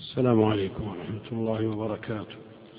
السلام عليكم ورحمة الله وبركاته.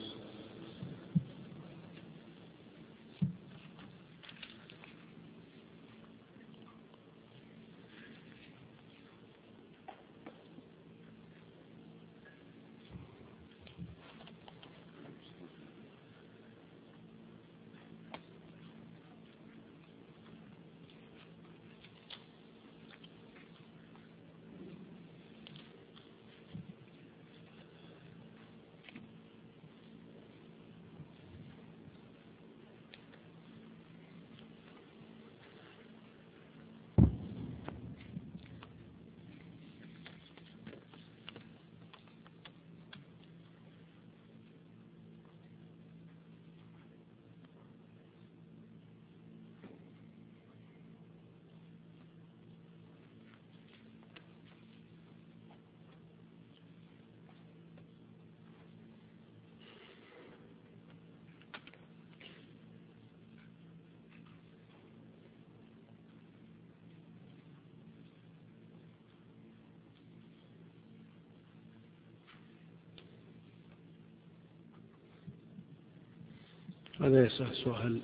هذا يسأل سؤال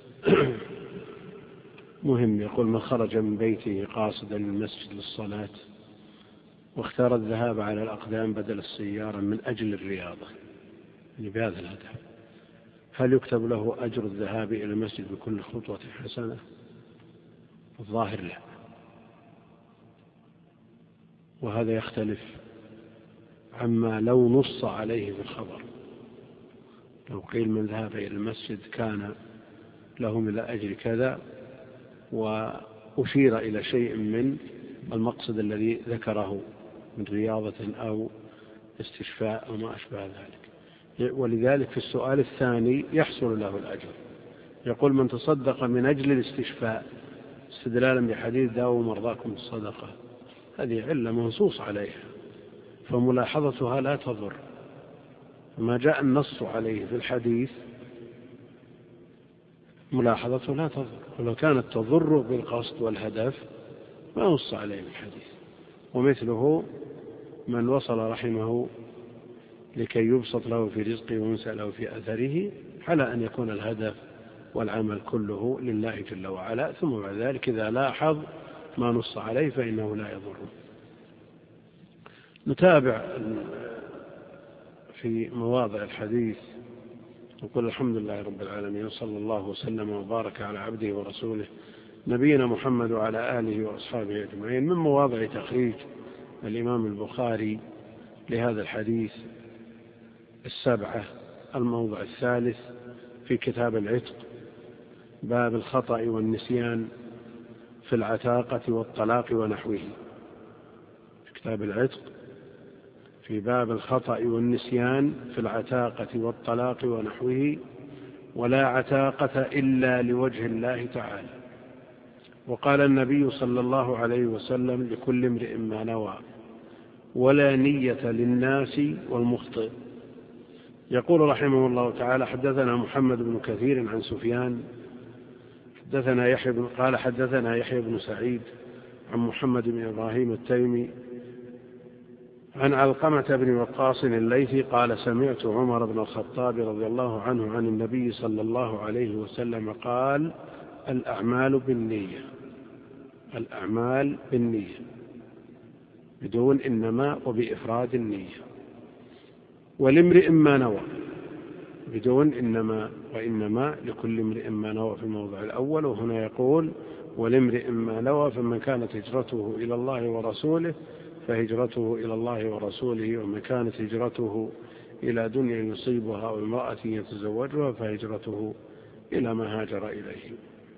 مهم، يقول: من خرج من بيته قاصدا المسجد للصلاة واختار الذهاب على الأقدام بدل السيارة من أجل الرياضة، يعني بهذا الهدف، هل يكتب له أجر الذهاب إلى المسجد بكل خطوة حسنة؟ الظاهر لا، وهذا يختلف عما لو نص عليه في الخبر. لو قيل من ذهب إلى المسجد كان له من الأجر كذا، وأشير إلى شيء من المقصد الذي ذكره من رياضة أو استشفاء أو ما أشبه ذلك. ولذلك في السؤال الثاني يحصل له الأجر. يقول: من تصدق من أجل الاستشفاء استدلالا بحديث داووا مرضاكم بالصدقة، هذه علة منصوص عليها، فملاحظتها لا تضر. ما جاء النص عليه في الحديث ملاحظته لا تضر، ولو كانت تضر بالقصد والهدف ما نص عليه في الحديث. ومثله من وصل رحمه لكي يبسط له في رزقه وينسى له في أثره، على أن يكون الهدف والعمل كله لله جل وعلا، ثم بعد ذلك إذا لاحظ ما نص عليه فإنه لا يضره. نتابع في مواضع الحديث. نقول: الحمد لله رب العالمين، وصلى الله وسلم وبارك على عبده ورسوله نبينا محمد وعلى آله وأصحابه أجمعين. من مواضع تخريج الإمام البخاري لهذا الحديث 7، الموضع 3 في كتاب العتق، باب الخطأ والنسيان في العتاقة والطلاق ونحوه. في كتاب العتق في باب الخطأ والنسيان في العتاقة والطلاق ونحوه: ولا عتاقة إلا لوجه الله تعالى. وقال النبي صلى الله عليه وسلم: لكل امرئ ما نوى، ولا نية للناس والمخطئ. يقول رحمه الله تعالى: حدثنا محمد بن كثير عن سفيان قال حدثنا يحيى بن سعيد عن محمد بن إبراهيم التيمي عن علقمة بن وقاص الليثي قال: سمعت عمر بن الخطاب رضي الله عنه عن النبي صلى الله عليه وسلم قال: الأعمال بالنية. الأعمال بالنية بدون إنما وبإفراد النية. ولامرئ ما نوى بدون إنما وإنما، لكل امرئ ما نوى في الموضع الأول. وهنا يقول: ولامرئ ما نوى، فمن كانت هجرته إلى الله ورسوله فهجرته إلى الله ورسوله، ومن كانت هجرته إلى دنيا يصيبها أو امرأة يتزوجها فهجرته إلى ما هاجر إليه.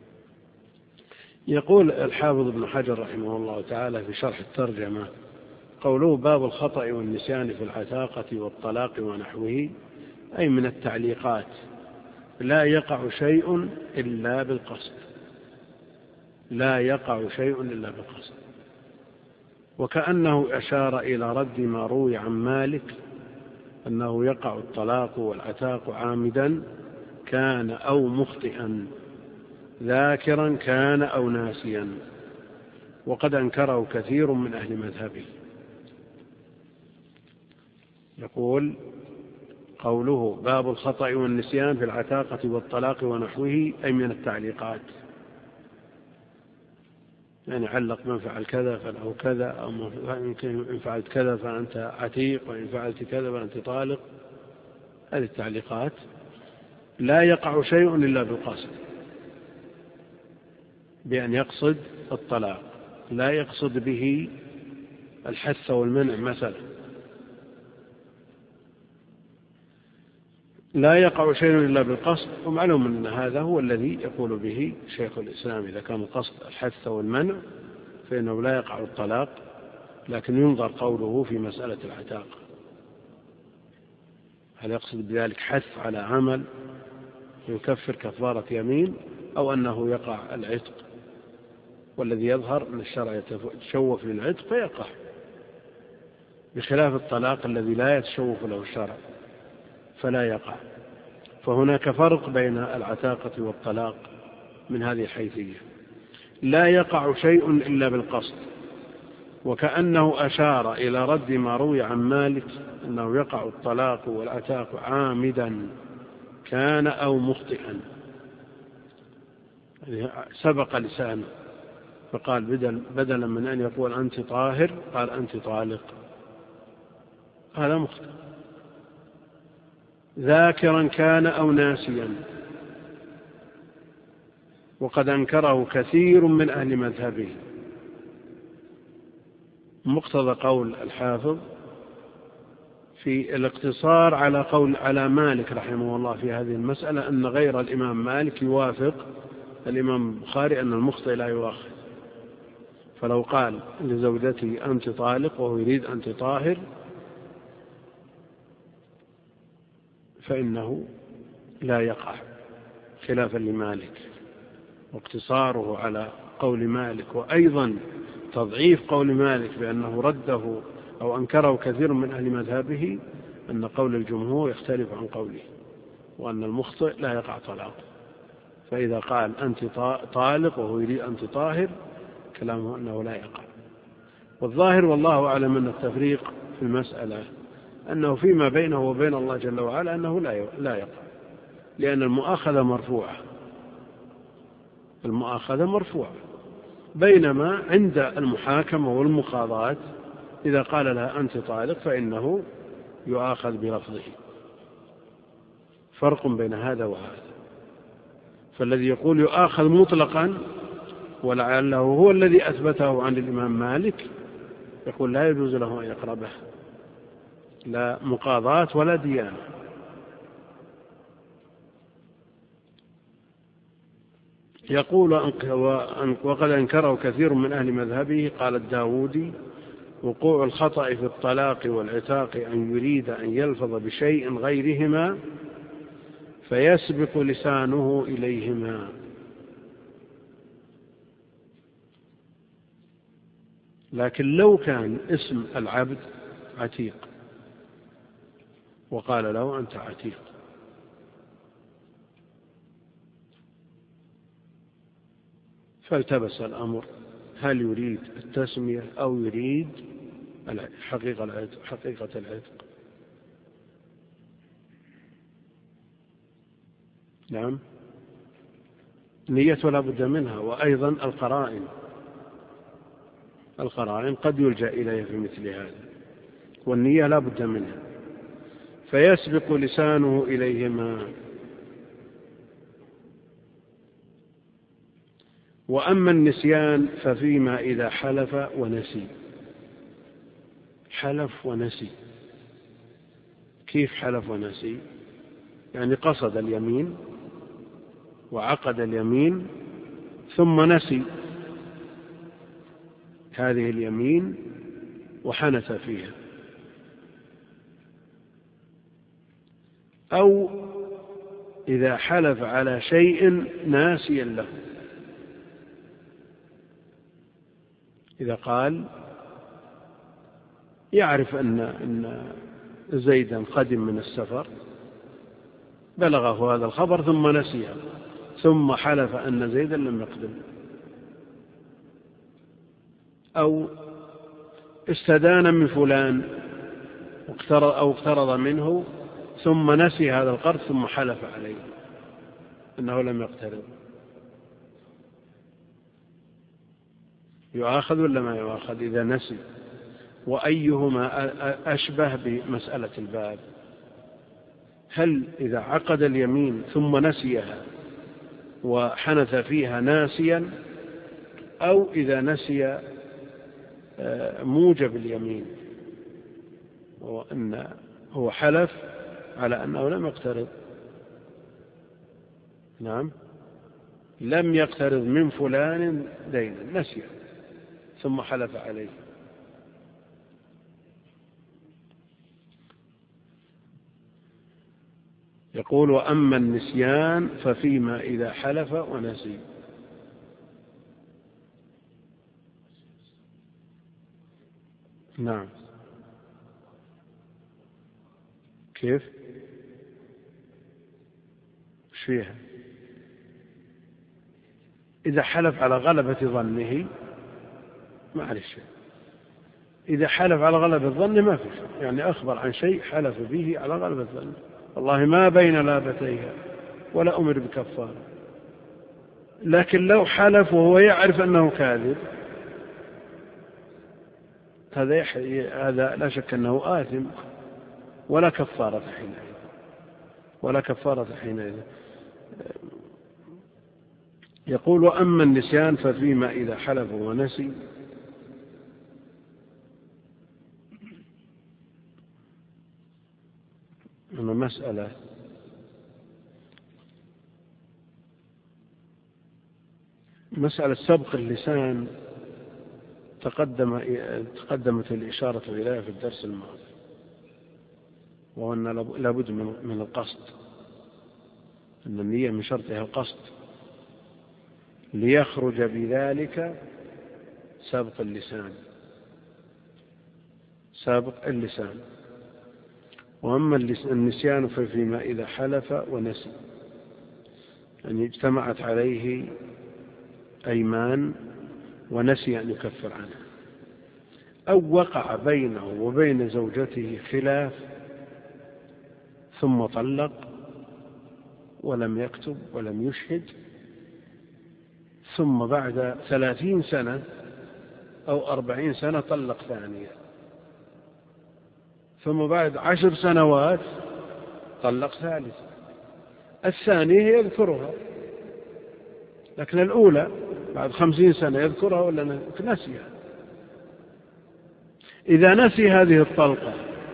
يقول الحافظ ابن حجر رحمه الله تعالى في شرح الترجمة: قوله باب الخطأ والنسيان في العتاقة والطلاق ونحوه، أي من التعليقات، لا يقع شيء إلا بالقصد. لا يقع شيء إلا بالقصد. وكأنه أشار إلى رد ما روي عن مالك أنه يقع الطلاق والعتاق عامدا كان أو مخطئا، ذاكرا كان أو ناسيا، وقد أنكره كثير من أهل مذهبه. يقول قوله باب الخطأ والنسيان في العتاقة والطلاق ونحوه، أي من التعليقات، يعني علق من فعل كذا فله كذا، أو إن فعلت كذا فأنت عتيق، وإن فعلت كذا فأنت طالق. هذه التعليقات لا يقع شيء إلا بالقصد، بأن يقصد الطلاق، لا يقصد به الحث والمنع مثلا. لا يقع شيء إلا بالقصد، ومعلوم أن هذا هو الذي يقول به شيخ الإسلام. إذا كان القصد الحث والمنع فإنه لا يقع الطلاق، لكن ينظر قوله في مسألة العتاقة، هل يقصد بذلك حث على عمل يكفر كفارة يمين، أو أنه يقع العتق، والذي يظهر أن الشرع يتشوف للعتق فيقع، بخلاف الطلاق الذي لا يتشوف له الشرع فلا يقع. فهناك فرق بين العتاقة والطلاق من هذه الحيثية. لا يقع شيء إلا بالقصد، وكأنه أشار إلى رد ما روي عن مالك أنه يقع الطلاق والعتاق عامدا كان أو مخطئا، يعني سبق لسانه فقال بدلا من أن يقول أنت طاهر قال أنت طالق، هذا مخطئ. ذاكرا كان أو ناسيا، وقد أنكره كثير من أهل مذهبه. مقتضى قول الحافظ في الاقتصار على مالك رحمه الله في هذه المسألة أن غير الإمام مالك يوافق الإمام البخاري أن المخطئ لا يؤاخذ. فلو قال لزوجته أنت طالق وهو يريد أنت طاهر فإنه لا يقع، خلافا لمالك. واقتصاره على قول مالك، وأيضا تضعيف قول مالك بأنه رده أو أنكره كثير من أهل مذهبه، أن قول الجمهور يختلف عن قوله، وأن المخطئ لا يقع طلاق. فإذا قال أنت طالق وهو يريد أنت طاهر كلامه أنه لا يقع. والظاهر والله أعلم أن التفريق في المسألة أنه فيما بينه وبين الله جل وعلا أنه لا يقع، لأن المؤاخذة مرفوعة، بينما عند المحاكمة والمقاضاة إذا قال لها أنت طالق فإنه يؤاخذ بلفظه. فرق بين هذا وهذا. فالذي يقول يؤاخذ مطلقا ولعله هو الذي أثبته عن الإمام مالك يقول لا يجوز له أن يقربه، لا مقاضاة ولا ديانة. يقول وقد أنكره كثير من أهل مذهبه. قال الداودي وقوع الخطأ في الطلاق والعتاق أن يريد أن يلفظ بشيء غيرهما فيسبق لسانه إليهما. لكن لو كان اسم العبد عتيق وقال له أنت عتيق فالتبس الأمر، هل يريد التسمية أو يريد حقيقة العتق؟ نعم، نية لا بد منها، وأيضا القرائن قد يلجأ إليها في مثل هذا، والنية لا بد منها. فيسبق لسانه إليهما. وأما النسيان ففيما إذا حلف ونسي. كيف حلف ونسي؟ يعني قصد اليمين وعقد اليمين ثم نسي هذه اليمين وحنث فيها، أو إذا حلف على شيء ناسيا له، إذا قال يعرف أن زيدا قدم من السفر، بلغه هذا الخبر ثم نسيها، ثم حلف أن زيدا لم يقدم، أو استدان من فلان أو اقترض منه ثم نسي هذا القرض ثم حلف عليه أنه لم يقترض، يؤاخذ ولا ما يؤاخذ إذا نسي؟ وأيهما أشبه بمسألة الباب؟ هل إذا عقد اليمين ثم نسيها وحنث فيها ناسيا، أو إذا نسي موجب اليمين وأن هو حلف على أنه لم يقترض؟ نعم، لم يقترض من فلان دينا، نسيه ثم حلف عليه. يقول: وأما النسيان ففيما إذا حلف ونسي. نعم، كيف؟ ايش فيها؟ إذا حلف على غلبة ظنه معلش، إذا حلف على غلبة الظن ما في شيء، يعني أخبر عن شيء حلف به على غلبة ظنه، والله ما بين لابتيها ولا أمر بكفارة. لكن لو حلف وهو يعرف أنه كاذب، هذا لا شك أنه آثم ولا كفارة حينئذ، ولا كفارة حينئذ. يقول: وأما النسيان ففيما إذا حلف ونسي. أنا مسألة سبق اللسان تقدمت الإشارة إليها في الدرس الماضي، وأن لابد من القصد، أن النية من شرطها القصد ليخرج بذلك سابق اللسان. وأما النسيان ففيما إذا حلف ونسي، يعني اجتمعت عليه أيمان ونسي أن يكفر عنها، أو وقع بينه وبين زوجته خلاف ثم طلق ولم يكتب ولم يشهد، ثم بعد 30 سنة أو 40 سنة طلق ثانية، ثم بعد 10 سنوات طلق ثالثة. الثانية يذكرها، لكن الأولى بعد 50 سنة يذكرها ولا نسيها. إذا نسي هذه الطلقة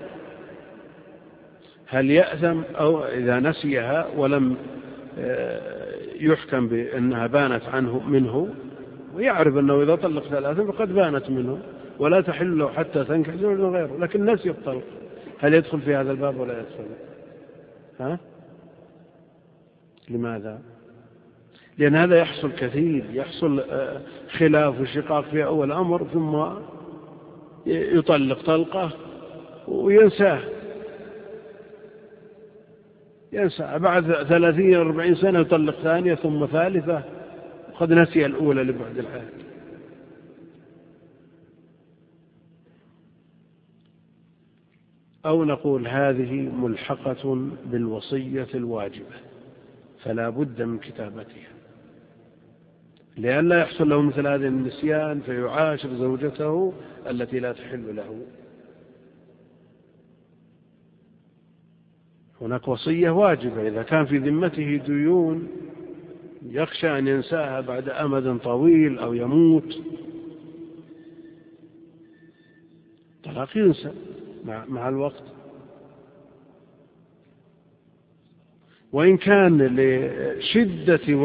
هل يأثم؟ أو إذا نسيها ولم يحكم بأنها بانت منه، ويعرف أنه إذا طلق ثلاثة فقد بانت منه ولا تحل له حتى تنكح زوجا غيره، لكن نسي الطلق، هل يدخل في هذا الباب ولا يدخل؟ لماذا؟ لأن هذا يحصل كثير، يحصل خلاف وشقاق في أول أمر ثم يطلق طلقة وينساه بعد 30-40 سنة يطلق ثانية ثم ثالثة وقد نسي الأولى لبعد العهد. أو نقول هذه ملحقة بالوصية الواجبة فلا بد من كتابتها، لئلا يحصل له مثل هذا النسيان فيعاشر زوجته التي لا تحل له. هناك وصية واجبة، إذا كان في ذمته ديون يخشى أن ينساها بعد أمد طويل أو يموت، طلاق ينسى مع الوقت. وإن كان لشدة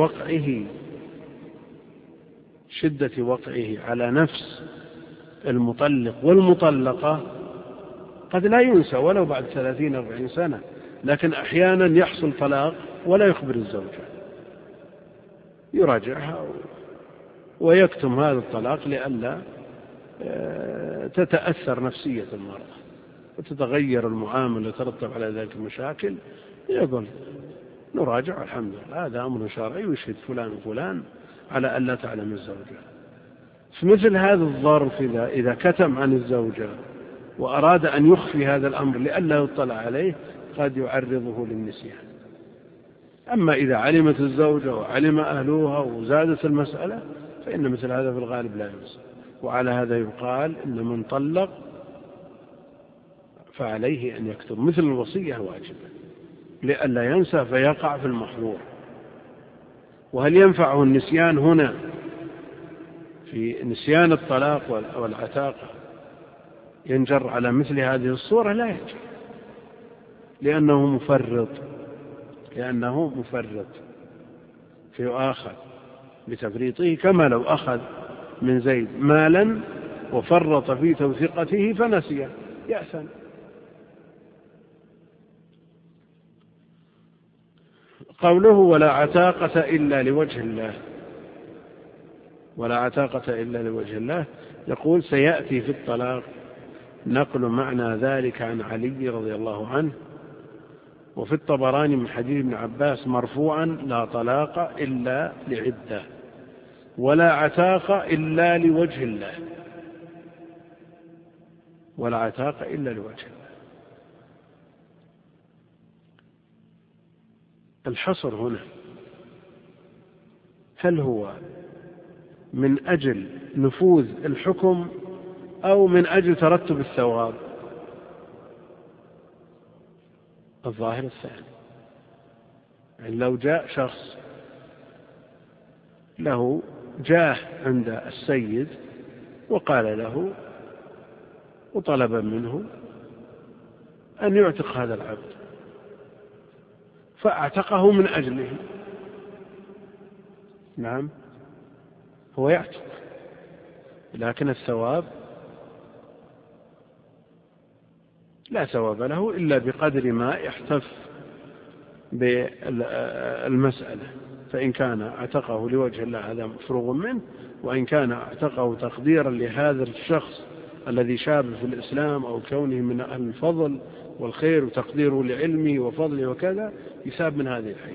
وقعه على نفس المطلق والمطلقة قد لا ينسى ولو بعد 30-40 سنة، لكن أحيانا يحصل طلاق ولا يخبر الزوجة، يراجعها ويكتم هذا الطلاق لئلا تتأثر نفسية المرأة وتتغير المعاملة وترتب على ذلك المشاكل. يقول نراجع الحمد لله، هذا أمر شرعي ويشهد فلان وفلان على ألا تعلم الزوجة. في مثل هذا الظرف إذا كتم عن الزوجة وأراد أن يخفي هذا الأمر لئلا يطلع عليه قد يعرضه للنسيان. أما إذا علمت الزوجة وعلم أهلها وزادت المسألة فإن مثل هذا في الغالب لا ينسى. وعلى هذا يقال إن من طلق فعليه أن يكتب مثل الوصية واجبة لئلا ينسى فيقع في المحظور. وهل ينفعه النسيان هنا في نسيان الطلاق والعتاقة ينجر على مثل هذه الصورة؟ لا ينجر، لأنه مفرط فيؤاخذ بتفريطه، كما لو أخذ من زيد مالا وفرط في توثيقته فنسي يأثم. قوله ولا عتاقة إلا لوجه الله، ولا عتاقة إلا لوجه الله، يقول سيأتي في الطلاق نقل معنى ذلك عن علي رضي الله عنه، وفي الطبراني من حديث ابن عباس مرفوعا لا طلاق إلا لعدة ولا عتاقة إلا لوجه الله، ولا عتاقة إلا لوجه الله. الحصر هنا هل هو من أجل نفوذ الحكم أو من أجل ترتب الثواب؟ الظاهر الثاني. يعني لو جاء شخص له جاه عند السيد وقال له وطلب منه أن يعتق هذا العبد فاعتقه من أجله، نعم هو يعتق، لكن الثواب لا ثواب له إلا بقدر ما يحتف بالمسألة. فإن كان اعتقه لوجه الله هذا مفروغ منه، وإن كان اعتقه تقديرا لهذا الشخص الذي شاب في الإسلام أو كونه من أهل الفضل والخير وتقديره لعلمه وفضله وكذا يساب من هذه الحيث.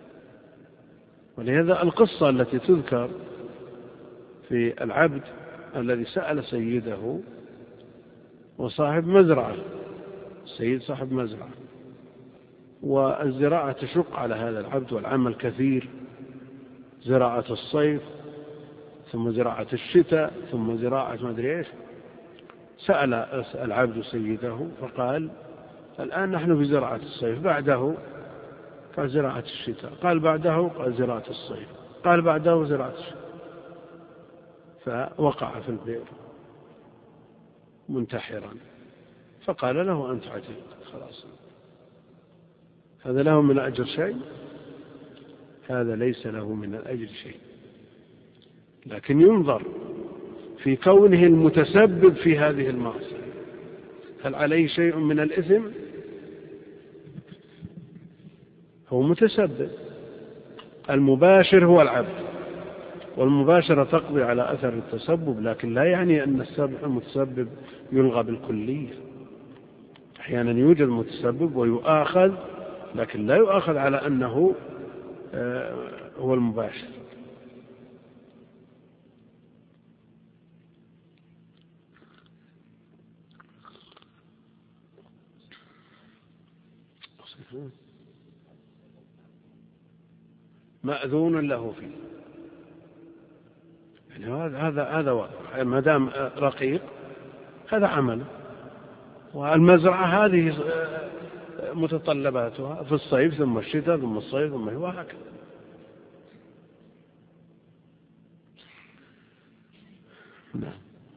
ولهذا القصة التي تذكر في العبد الذي سأل سيده وصاحب مزرعة، السيد صاحب مزرعة والزراعة تشق على هذا العبد والعمل كثير، زراعة الصيف ثم زراعة الشتاء ثم زراعة ما أدري إيش. سأل العبد سيده فقال الآن نحن في زراعة الصيف، بعده قال زراعة الشتاء، قال بعده قال زراعة الصيف، قال بعده زراعة الشتاء، فوقع في البئر منتحرا. فقال له أنت عتيق خلاص. هذا له من الأجر شيء؟ هذا ليس له من الأجر شيء، لكن ينظر في كونه المتسبب في هذه المعصية هل عليه شيء من الإثم؟ هو متسبب، المباشر هو العبد، والمباشرة تقضي على أثر التسبب، لكن لا يعني أن المتسبب يلغى بالكلية. أحيانا يوجد متسبب ويؤاخذ، لكن لا يؤاخذ على أنه هو المباشر. مأذون له فيه، يعني هذا واضح، ما دام رقيق هذا عمل. والمزرعة هذه متطلباتها في الصيف ثم الشتاء ثم الصيف ثم وهكذا. نعم.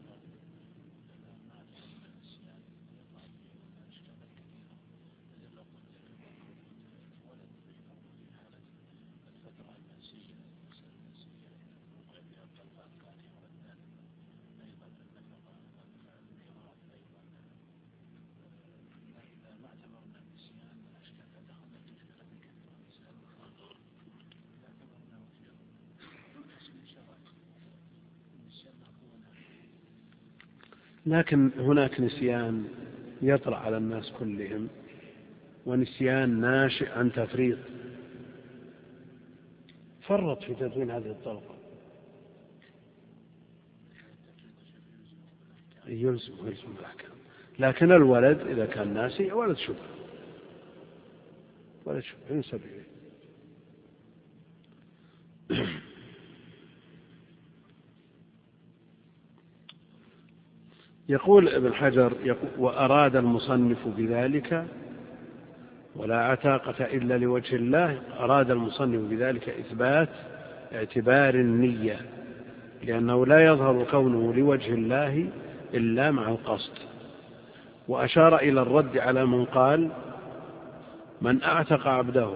لكن هناك نسيان يطرأ على الناس كلهم، ونسيان ناشئ عن تفريط. فرط في تدوين هذه الطلقة، يلزم الأحكام، لكن الولد إذا كان ناسي ولد شبه، ولد شبه ينسب إليه. يقول ابن حجر وأراد المصنف بذلك ولا عتاقة إلا لوجه الله، أراد المصنف بذلك إثبات اعتبار النية، لأنه لا يظهر كونه لوجه الله إلا مع القصد. وأشار إلى الرد على من قال من أعتق عبده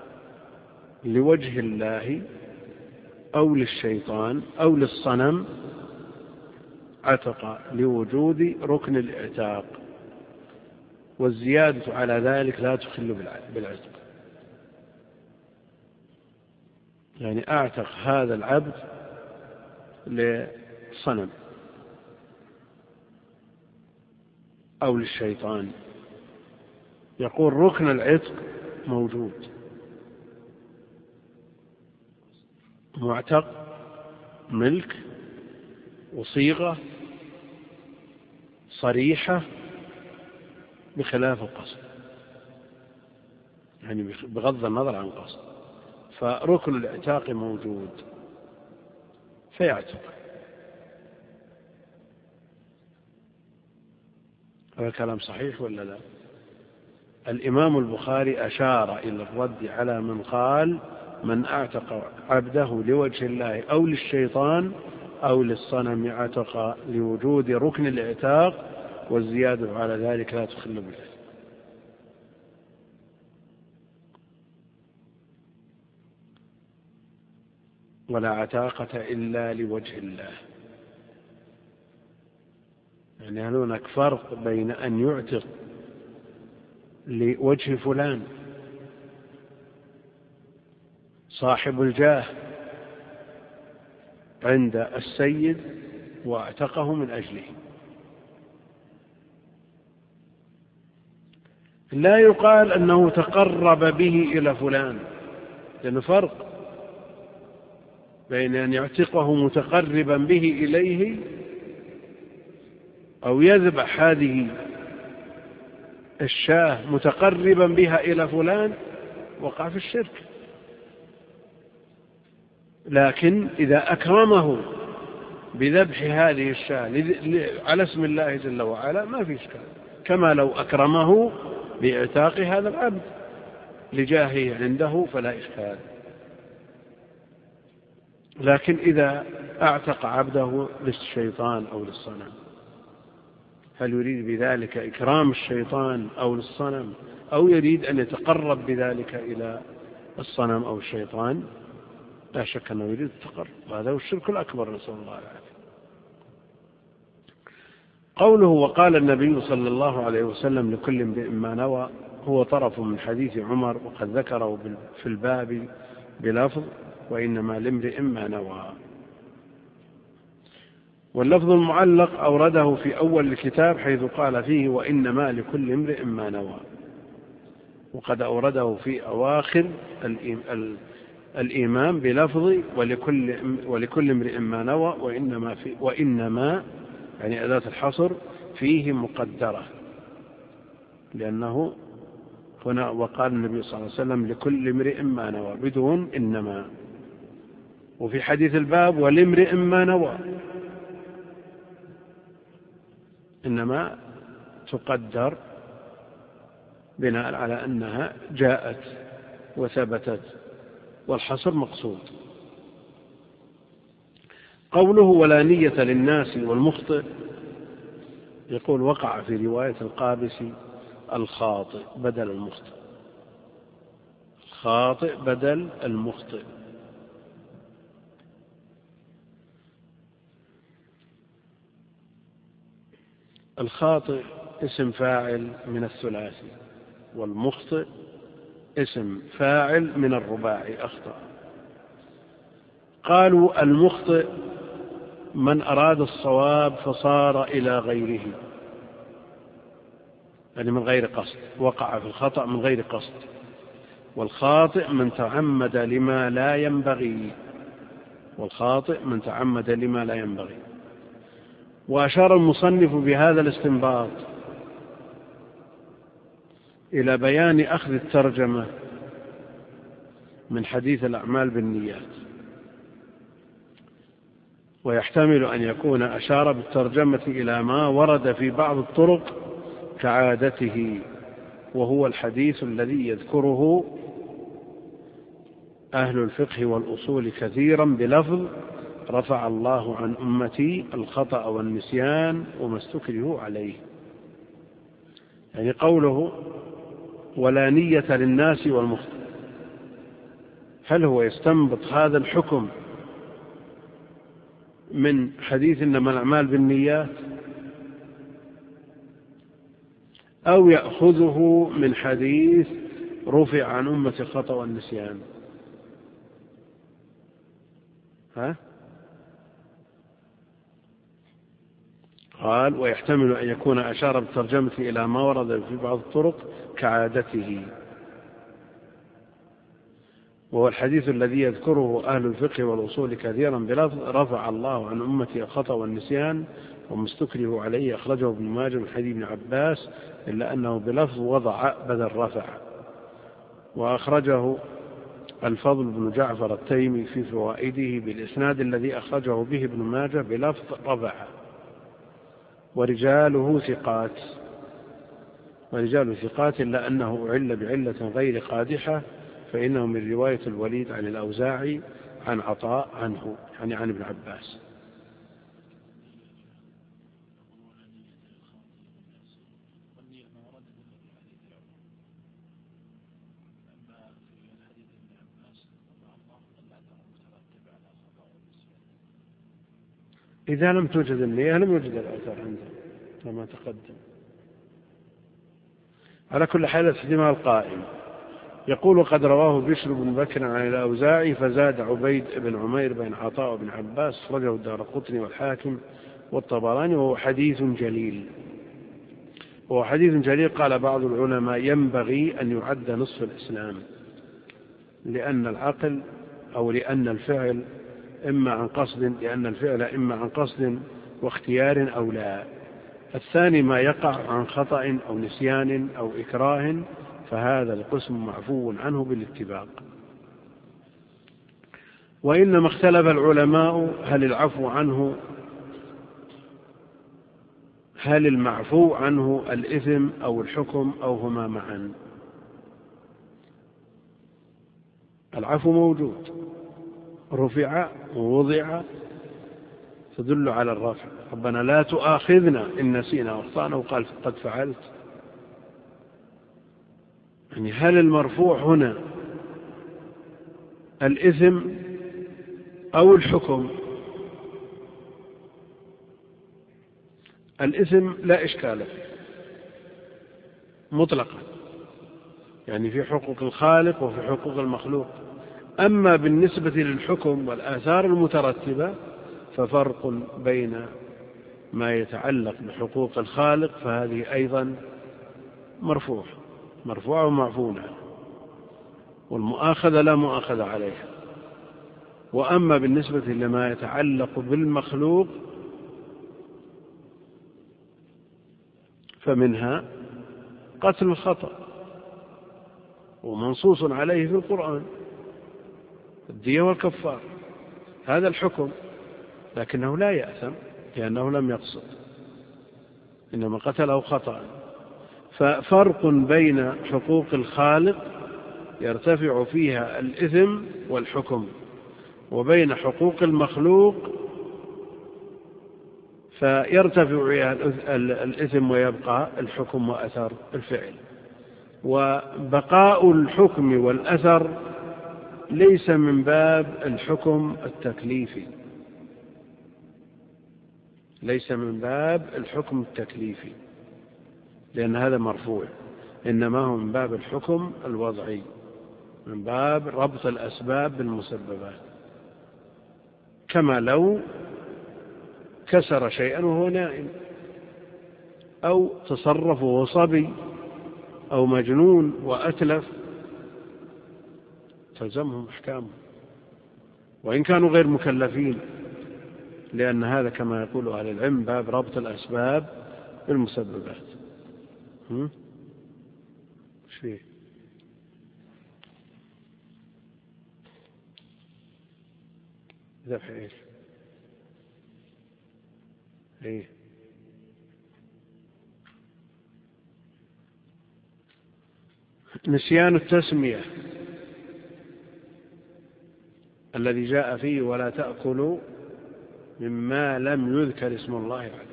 لوجه الله أو للشيطان أو للصنم عتق لوجود ركن الاعتاق، والزيادة على ذلك لا تخل بالعتق. يعني أعتق هذا العبد للصنم أو للشيطان، يقول ركن العتق موجود، معتق ملك وصيغة صريحة بخلاف القصد، يعني بغض النظر عن القصد، فركن الاعتاق موجود فيعتق. هذا كلام صحيح ولا لا؟ الإمام البخاري أشار إلى الرد على من قال من أعتق عبده لوجه الله أو للشيطان أو للصنم عتق لوجود ركن الاعتاق، والزيادة على ذلك لا تخل بالعتق. ولا عتاقة إلا لوجه الله. يعني هل هناك فرق بين أن يعتق لوجه فلان صاحب الجاه عند السيد واعتقه من أجله، لا يقال أنه تقرب به إلى فلان، لأنه فرق بين أن يعتقه متقربا به إليه أو يذبح هذه الشاة متقربا بها إلى فلان، وقع في الشرك. لكن إذا أكرمه بذبح هذه الشاة على اسم الله جل وعلا ما في إشكال، كما لو أكرمه بإعتاق هذا العبد لجاهه عنده فلا إشكال. لكن إذا أعتق عبده للشيطان أو للصنم، هل يريد بذلك إكرام الشيطان أو للصنم، أو يريد أن يتقرب بذلك إلى الصنم أو الشيطان؟ لا شك أنه يريد التقرب، وهذا هو الشرك الأكبر، نسأل الله العافية. قوله وقال النبي صلى الله عليه وسلم لكل امرئ ما نوى هو طرف من حديث عمر، وقد ذكره في الباب بلفظ وإنما لامرئ ما نوى. واللفظ المعلق أورده في أول الكتاب حيث قال فيه وإنما لكل امرئ ما نوى، وقد أورده في أواخر الإيمان بلفظ ولكل امرئ ما نوى، وإنما يعني أداة الحصر فيه مقدرة، لأنه هنا وقال النبي صلى الله عليه وسلم لكل امرئ ما نوى بدون إنما. وفي حديث الباب ولامرئ ما نوى، إنما تقدر بناء على أنها جاءت وثبتت، والحصر مقصود. قوله ولا نية للناس والمخطئ، يقول وقع في رواية القابسي الخاطئ بدل المخطئ، خاطئ بدل المخطئ. الخاطئ اسم فاعل من الثلاثي، والمخطئ اسم فاعل من الرباعي أخطأ. قالوا المخطئ من أراد الصواب فصار إلى غيره، يعني من غير قصد، وقع في الخطأ من غير قصد. والخاطئ من تعمد لما لا ينبغي، والخاطئ من تعمد لما لا ينبغي. وأشار المصنف بهذا الاستنباط إلى بيان أخذ الترجمة من حديث الأعمال بالنيات، ويحتمل أن يكون أشار بالترجمة إلى ما ورد في بعض الطرق كعادته، وهو الحديث الذي يذكره أهل الفقه والأصول كثيرا بلفظ رفع الله عن أمتي الخطأ والنسيان وما استكرهوا عليه. يعني قوله ولا نية للناس والمخطئ، هل هو يستنبط هذا الحكم من حديث إنما الأعمال بالنيات، أو يأخذه من حديث رفع عن أمتي الخطأ والنسيان؟ قال ويحتمل أن يكون أشار بالترجمة إلى ما ورد في بعض الطرق كعادته، وهو الحديث الذي يذكره أهل الفقه والأصول كثيرا بلفظ رفع الله عن أمتي الخطأ والنسيان وما استكرهوا عليه، أخرجه ابن ماجه من حديث ابن عباس إلا أنه بلفظ وضع بدل رفع. وأخرجه الفضل بن جعفر التيمي في فوائده بالإسناد الذي أخرجه به ابن ماجه بلفظ رفع، ورجاله ثقات إلا أنه أعل بعلة غير قادحة، فإنه من رواية الوليد عن الأوزاعي عن عطاء عنه، يعني عن ابن عباس. إذا لم توجد النية لم يوجد الأثر عنده كما تقدم. على كل حال الاحتمال قائم. يقول قد رواه بشر بن بكر عن الأوزاعي فزاد عبيد بن عمير بن عطاء بن عباس، أخرجه الدارقطني والحاكم والطبراني، وهو حديث جليل. قال بعض العلماء ينبغي أن يعد نصف الإسلام، لأن العقل أو لأن الفعل إما عن قصد واختيار أو لا. الثاني ما يقع عن خطأ أو نسيان أو إكراه، فهذا القسم معفو عنه بالاتفاق. وإنما اختلف العلماء هل المعفو عنه الإثم أو الحكم أو هما معا. العفو موجود، رفع ووضع تدل على الرفع، ربنا لا تؤاخذنا إن نسينا واخطأنا، وقال قد فعلت. يعني هل المرفوع هنا الإثم أو الحكم؟ الإثم لا إشكال فيه مطلقا، يعني في حقوق الخالق وفي حقوق المخلوق. أما بالنسبة للحكم والآثار المترتبة ففرق بين ما يتعلق بحقوق الخالق، فهذه أيضا مرفوع ومعفو عنه، والمؤاخذة لا مؤاخذة عليها. وأما بالنسبة لما يتعلق بالمخلوق فمنها قتل الخطأ، ومنصوص عليه في القرآن الدية والكفار، هذا الحكم، لكنه لا يأثم لأنه لم يقصد، إنما قتله خطأ. ففرق بين حقوق الخالق يرتفع فيها الإثم والحكم، وبين حقوق المخلوق فيرتفع فيها الإثم ويبقى الحكم وأثر الفعل. وبقاء الحكم والأثر ليس من باب الحكم التكليفي، لأن هذا مرفوع، إنما هو من باب الحكم الوضعي، من باب ربط الأسباب بالمسببات، كما لو كسر شيئا وهو نائم، أو تصرف وهو صبي، أو مجنون وأتلف، تلزمهم أحكامه وإن كانوا غير مكلفين، لأن هذا كما يقول أهل العلم باب ربط الأسباب بالمسببات. فيه؟ ذبح إيش؟ إيه؟ نسيان التسمية الذي جاء فيه ولا تأكلوا مما لم يذكر اسم الله عليه،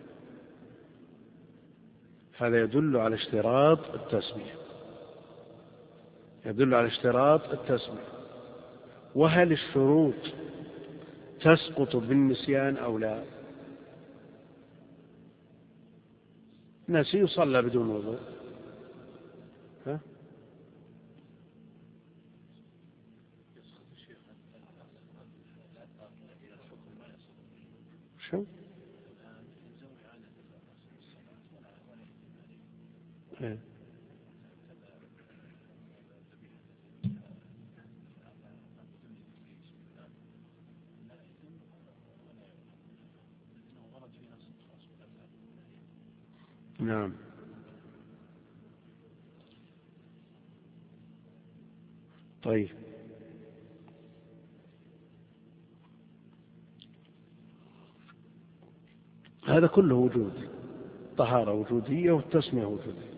هذا يدل على اشتراط التسمية، يدل على اشتراط التسمية. وهل الشروط تسقط بالنسيان أو لا؟ نسي يصلى بدون وضوء، ها؟ شو؟ إيه؟ نعم. طيب، هذا كله وجودي، طهارة وجودية والتسمية وجودية.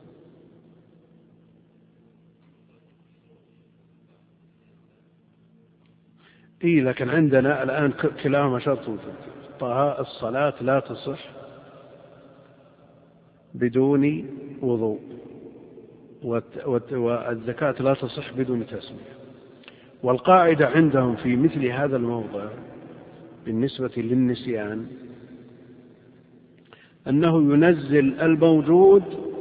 إيه، لكن عندنا الآن كلاهما شرط وجودي. الصلاة لا تصح بدون وضوء، والزكاة لا تصح بدون تسمية. والقاعدة عندهم في مثل هذا الموضع بالنسبة للنسيان أنه ينزل الموجود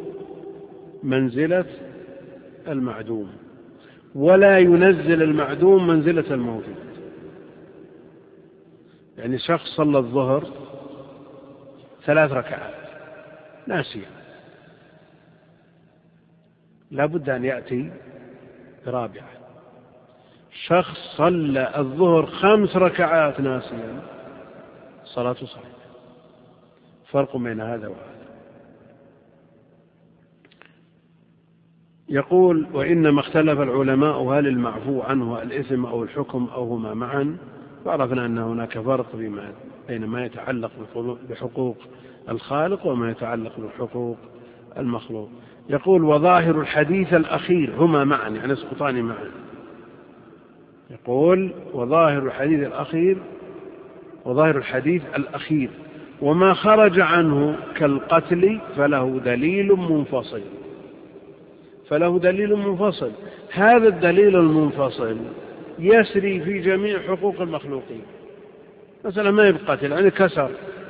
منزلة المعدوم، ولا ينزل المعدوم منزلة الموجود. يعني شخص صلى الظهر 3 ركعات ناسيا، لا بد أن يأتي برابعة. شخص صلى الظهر 5 ركعات ناسيا، صلاة صحيحة. فرق بين هذا وهذا. يقول: وإنما اختلف العلماء هل المعفو عنه الإثم أو الحكم أو هما معا، وعرفنا أن هناك فرق بين ما يتعلق بحقوق الخالق وما يتعلق بحقوق المخلوق. يقول: وظاهر الحديث الأخير هما معا، يعني يسقطان معا. يقول: وظاهر الحديث الأخير، وظاهر الحديث الأخير وما خرج عنه كالقتل فله دليل منفصل. فله دليل منفصل. هذا الدليل المنفصل يسري في جميع حقوق المخلوقين. مثلا ما يبقى يعني كسر،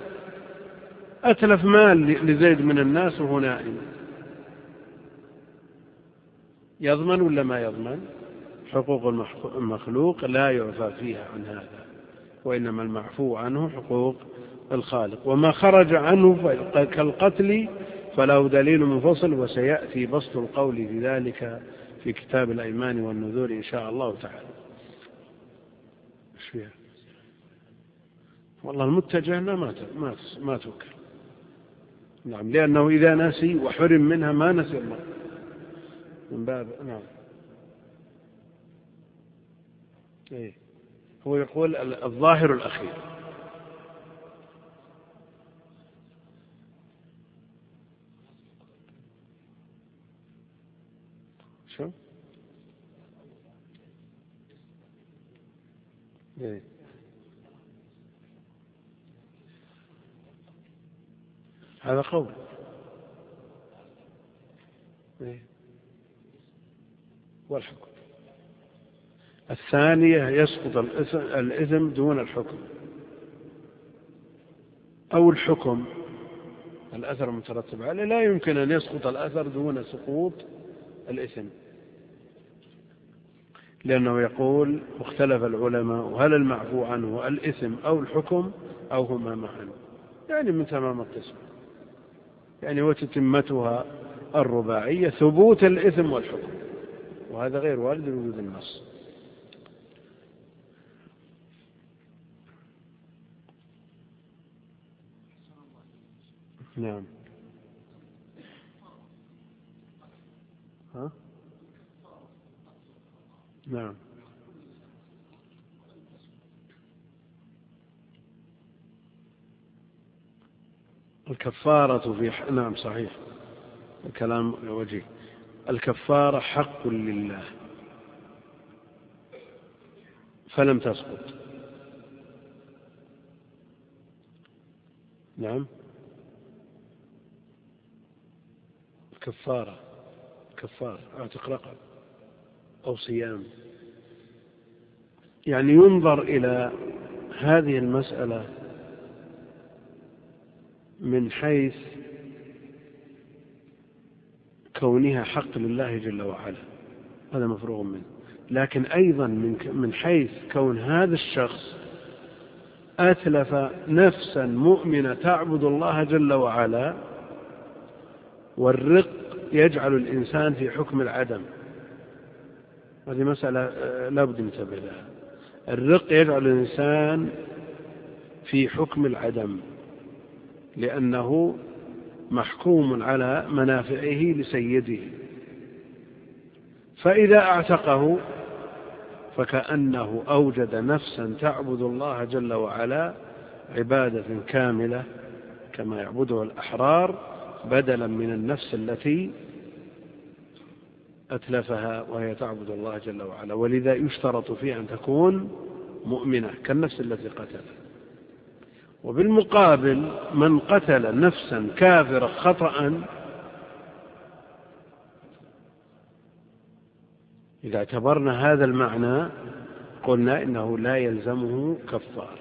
أتلف مال لزيد من الناس وهو نائم، يضمن ولا ما يضمن؟ حقوق المخلوق لا يعفى فيها عن هذا، وإنما المعفو عنه حقوق الخالق. وما خرج عنه كالقتل فله دليل منفصل، وسيأتي بسط القول في ذلك في كتاب الأيمان والنذور إن شاء الله تعالى. والله المتجه ما توكل. نعم، لأنه إذا نسي وحرم منها ما نسي الله من باب. نعم. إيه؟ هو يقول الظاهر الأخير. شو؟ إيه؟ هذا قول. إيه؟ والحكم الثانية يسقط الإثم دون الحكم، أو الحكم الأثر المترتب عليه لا يمكن أن يسقط الأثر دون سقوط الإثم، لأنه يقول: واختلف العلماء هل المعفو عنه الإثم أو الحكم أو هما معا، يعني من تمام القسم، يعني وتتمتها الرباعية ثبوت الإثم والحكم، وهذا غير وارد لوجود النص. نعم. ها؟ نعم. الكفارة نعم صحيح، الكلام وجيه. الكفارة حق لله فلم تسقط. نعم. كفارة اعتق رقبة أو صيام. يعني ينظر إلى هذه المسألة من حيث كونها حق لله جل وعلا، هذا مفروغ منه، لكن أيضا من حيث كون هذا الشخص أتلف نفسا مؤمنة تعبد الله جل وعلا، والرق يجعل الإنسان في حكم العدم. هذه مسألة لا بد ننتبه لها. الرق يجعل الإنسان في حكم العدم لأنه محكوم على منافعه لسيده، فإذا اعتقه فكأنه أوجد نفسا تعبد الله جل وعلا عبادة كاملة كما يعبده الأحرار، بدلا من النفس التي أتلفها وهي تعبد الله جل وعلا. ولذا يشترط فيه أن تكون مؤمنة كالنفس التي قتلها. وبالمقابل من قتل نفسا كافرة خطأ إذا اعتبرنا هذا المعنى قلنا إنه لا يلزمه كفار،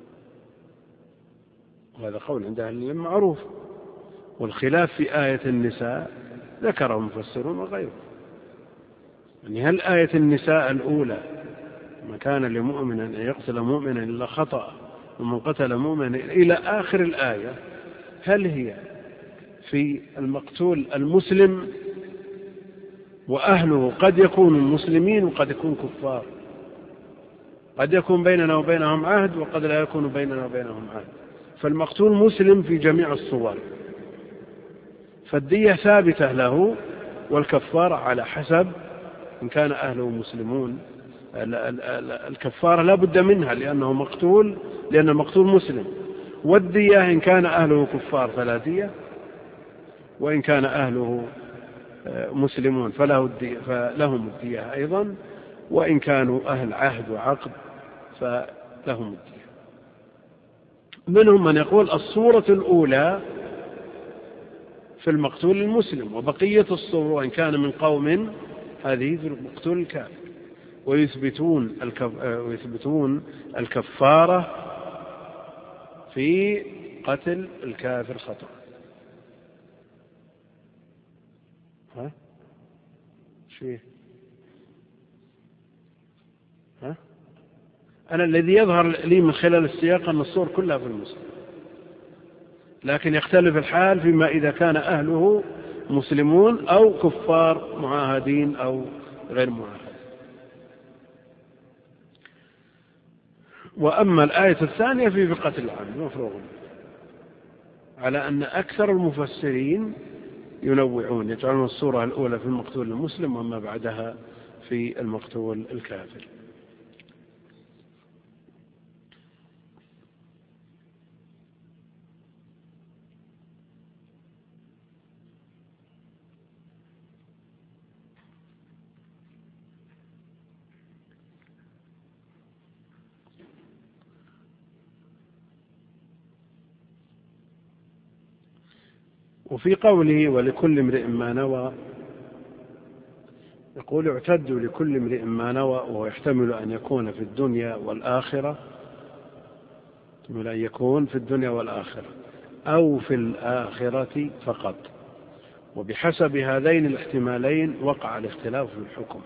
وهذا قول عند أهل العلم معروف. والخلاف في آية النساء ذكره المفسرون وغيره، يعني هل آية النساء الأولى ما كان لمؤمن أن يقتل مؤمنا إلا خطأ ومن قتل مؤمنا إلى آخر الآية، هل هي في المقتول المسلم وأهله قد يكونوا مسلمين وقد يكون كفار، قد يكون بيننا وبينهم عهد وقد لا يكون بيننا وبينهم عهد، فالمقتول مسلم في جميع الصور، فالدية ثابتة له، والكفارة على حسب إن كان أهله مسلمون. الكفارة لا بد منها لأنه مقتول، لأن المقتول مسلم. والدية إن كان أهله كفار فلا دية، وإن كان أهله مسلمون فلهم الدية أيضا، وإن كانوا أهل عهد وعقد فلهم الدية. منهم من يقول الصورة الأولى في المقتول المسلم، وبقية الصور وإن كان من قوم هذه في المقتول الكافر، ويثبتون الكفارة في قتل الكافر خطأ. ها؟ شيء؟ ها؟ أنا الذي يظهر لي من خلال السياق أن الصور كلها في المسلم، لكن يختلف الحال فيما إذا كان أهله مسلمون أو كفار معاهدين أو غير معاهدين. وأما الآية الثانية في قتل العمد مفروغ، على أن أكثر المفسرين ينوعون، يجعلون الصورة الأولى في المقتول المسلم وما بعدها في المقتول الكافر. وفي قوله ولكل امرئ ما نوى، يقول يعتد لكل امرئ ما نوى، وهو يحتمل أن يكون في الدنيا والآخرة، يحتمل أن يكون في الدنيا والآخرة أو في الآخرة فقط، وبحسب هذين الاحتمالين وقع الاختلاف في الحكم.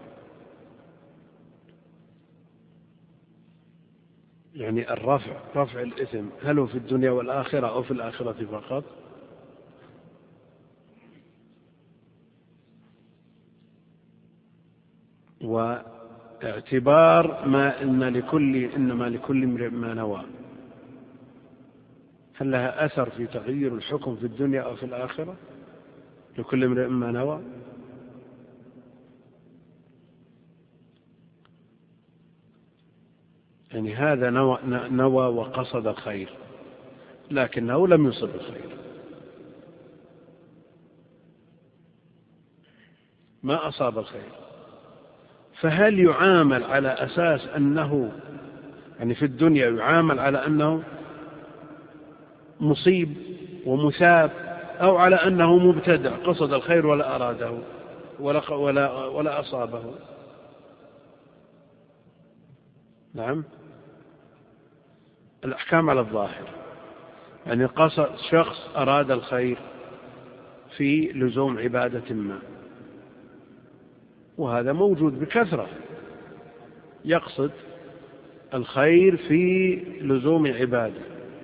يعني رفع الإثم هل هو في الدنيا والآخرة أو في الآخرة فقط؟ واعتبار إنما لكل امرئ ما نوى، هل لها أثر في تغيير الحكم في الدنيا أو في الآخرة؟ لكل امرئ ما نوى. يعني هذا نوى وقصد الخير لكنه لم يصب الخير، ما أصاب الخير. فهل يعامل على أساس أنه يعني في الدنيا يعامل على أنه مصيب ومثاب، أو على أنه مبتدع قصد الخير ولا أراده ولا أصابه؟ نعم، الأحكام على الظاهر. يعني قصد شخص أراد الخير في لزوم عبادة ما، وهذا موجود بكثرة، يقصد الخير في لزوم عبادة،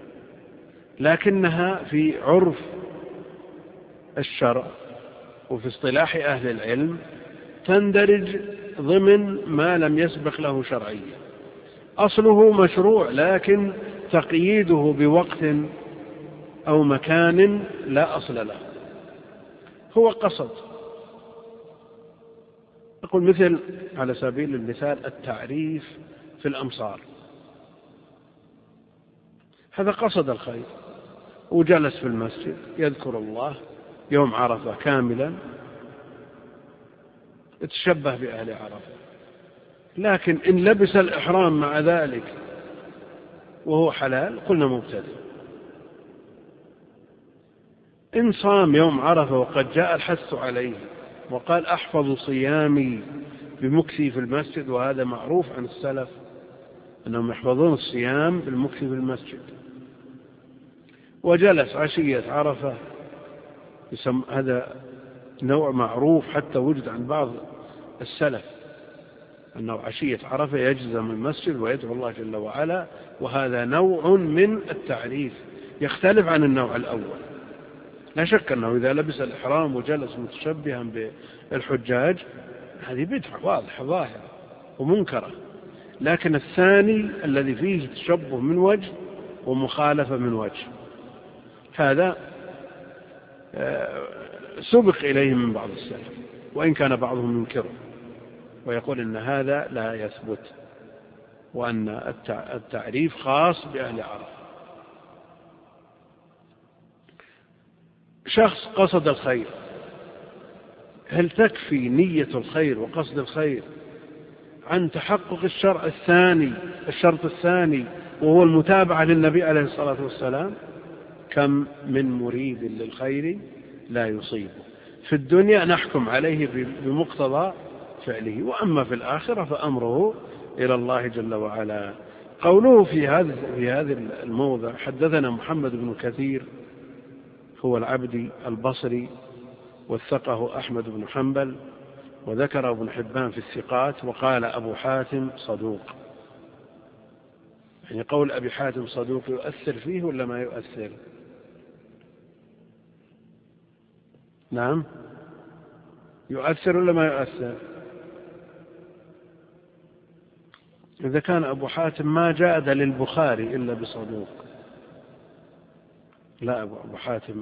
لكنها في عرف الشرع وفي اصطلاح أهل العلم تندرج ضمن ما لم يسبق له شرعية. أصله مشروع، لكن تقييده بوقت أو مكان لا أصل له، هو قصد. أقول مثل على سبيل المثال التعريف في الأمصار، هذا قصد الخير وجلس في المسجد يذكر الله يوم عرفة كاملا، يتشبه بأهل عرفة، لكن إن لبس الإحرام مع ذلك وهو حلال قلنا مبتدئ. إن صام يوم عرفة وقد جاء الحث عليه وقال أحفظ صيامي بمكثي في المسجد، وهذا معروف عن السلف أنهم يحفظون الصيام بالمكث في المسجد، وجلس عشية عرفة، هذا نوع معروف حتى وجد عن بعض السلف أنه عشية عرفة يجزم المسجد ويدعو الله جل وعلا، وهذا نوع من التعريف يختلف عن النوع الأول. لا شك أنه إذا لبس الإحرام وجلس متشبها بالحجاج هذه بدعة واضحة ظاهرة ومنكرة، لكن الثاني الذي فيه تشبه من وجه ومخالفة من وجه هذا سبق إليه من بعض السلف، وإن كان بعضهم ينكره ويقول إن هذا لا يثبت، وأن التعريف خاص بأهل عرفة. شخص قصد الخير، هل تكفي نية الخير وقصد الخير عن تحقق الشرط الثاني وهو المتابعة للنبي عليه الصلاة والسلام؟ كم من مريد للخير لا يصيبه، في الدنيا نحكم عليه بمقتضى فعله، وأما في الآخرة فأمره إلى الله جل وعلا. قوله في هذا الموضع حدثنا محمد بن كثير هو العبدي البصري، وثقه أحمد بن حنبل، وذكر ابن حبان في الثقات، وقال أبو حاتم صدوق. يعني قول أبي حاتم صدوق يؤثر فيه ولا ما يؤثر؟ نعم، يؤثر ولا ما يؤثر؟ إذا كان أبو حاتم ما جاء للبخاري إلا بصدوق، لا أبو حاتم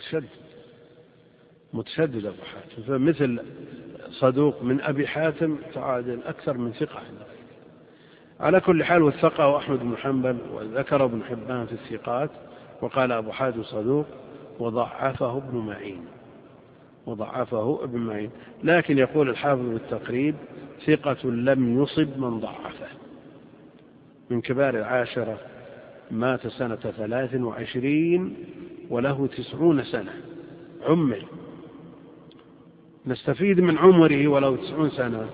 متشدد أبو حاتم، فمثل صدوق من أبي حاتم تعادل أكثر من ثقة. على كل حال وثقه أحمد بن حنبل، وذكر ابن حبان في الثقات، وقال أبو حاتم صدوق، وضعفه ابن معين، لكن يقول الحافظ بالتقريب ثقة لم يصب من ضعفه، من كبار العاشرة، مات سنة 23 وله 90 سنة، عمر، نستفيد من عمره ولو 90 سنة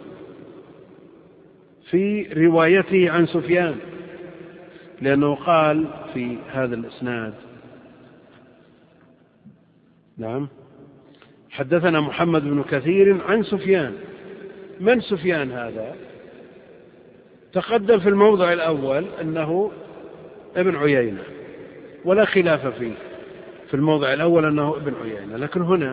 في روايته عن سفيان، لأنه قال في هذا الإسناد نعم حدثنا محمد بن كثير عن سفيان. من سفيان هذا؟ تقدم في الموضع الأول أنه ابن عيينة ولا خلاف فيه، في الموضع الأول أنه ابن عيينة، لكن هنا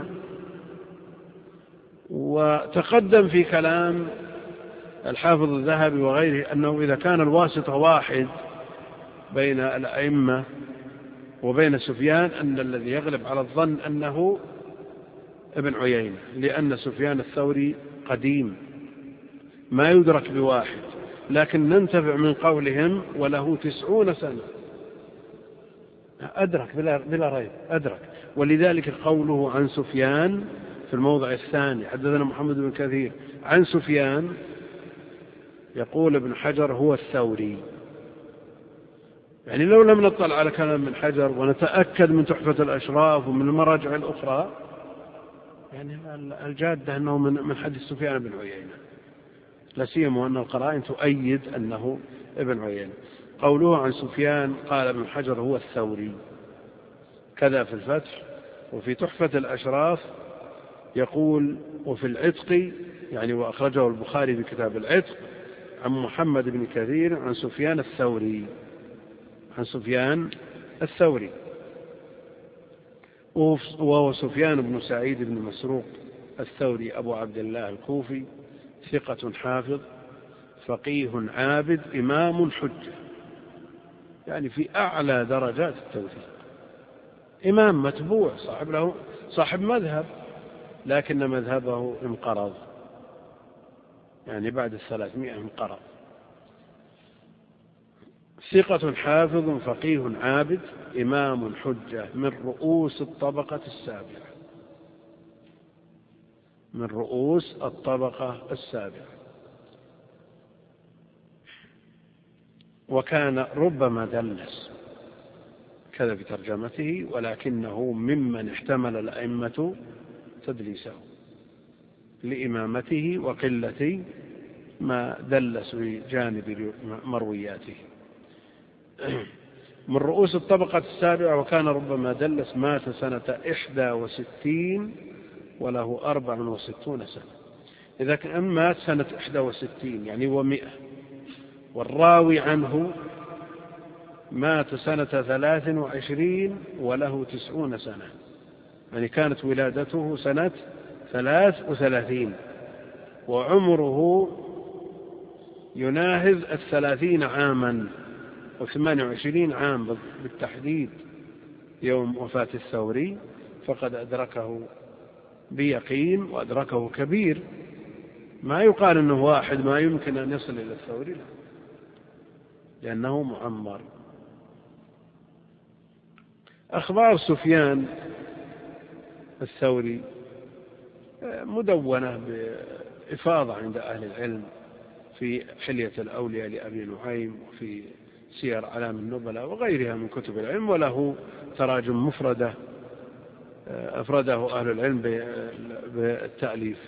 وتقدم في كلام الحافظ الذهبي وغيره أنه إذا كان الواسطة واحد بين الأئمة وبين سفيان أن الذي يغلب على الظن أنه ابن عيينة، لأن سفيان الثوري قديم ما يدرك بواحد، لكن ننتفع من قولهم وله 90 سنة. أدرك بلا ريب أدرك. ولذلك قوله عن سفيان في الموضع الثاني حدثنا محمد بن كثير عن سفيان، يقول ابن حجر هو الثوري. يعني لو لم نطلع على كلام ابن حجر ونتأكد من تحفة الأشراف ومن المراجع الأخرى، يعني الجادة أنه من حديث سفيان بن عيينة، لا سيما أن القرائن تؤيد أنه ابن عيينة. قوله عن سفيان قال ابن حجر هو الثوري، كذا في الفتح. وفي تحفة الأشراف يقول وفي العتق، يعني وأخرجه البخاري في كتاب العتق عن محمد بن كثير عن سفيان الثوري، عن سفيان الثوري، وهو سفيان بن سعيد بن مسروق الثوري أبو عبد الله الكوفي، ثقة حافظ فقيه عابد إمام حجة، يعني في أعلى درجات التوثيق، إمام متبوع صاحب مذهب، لكن مذهبه انقرض، يعني بعد 300 انقرض. ثقة حافظ فقيه عابد إمام حجة من رؤوس الطبقة السابعة، من رؤوس الطبقة السابعة. وكان ربما دلس كذا في ترجمته، ولكنه ممن احتمل الأئمة تدليسه لإمامته وقلة ما دلس بجانب مروياته. من رؤوس الطبقة السابعة. وكان ربما دلس مات سنة 61 وله 64 سنة. إذا كان مات سنة 61 يعني و100، والراوي عنه مات سنة 23 وله 90 سنة، يعني كانت ولادته سنة 33 وعمره يناهز 30 عاما و28 عام بالتحديد يوم وفاة الثوري، فقد أدركه بيقين وأدركه كبير. ما يقال أنه واحد ما يمكن أن يصل إلى الثوري، لا، لأنه معمر. أخبار سفيان الثوري مدونة بإفاضة عند أهل العلم في حلية الأولياء لأبي نعيم، وفي سير أعلام النبلاء وغيرها من كتب العلم، وله تراجم مفردة أفرده أهل العلم بالتأليف.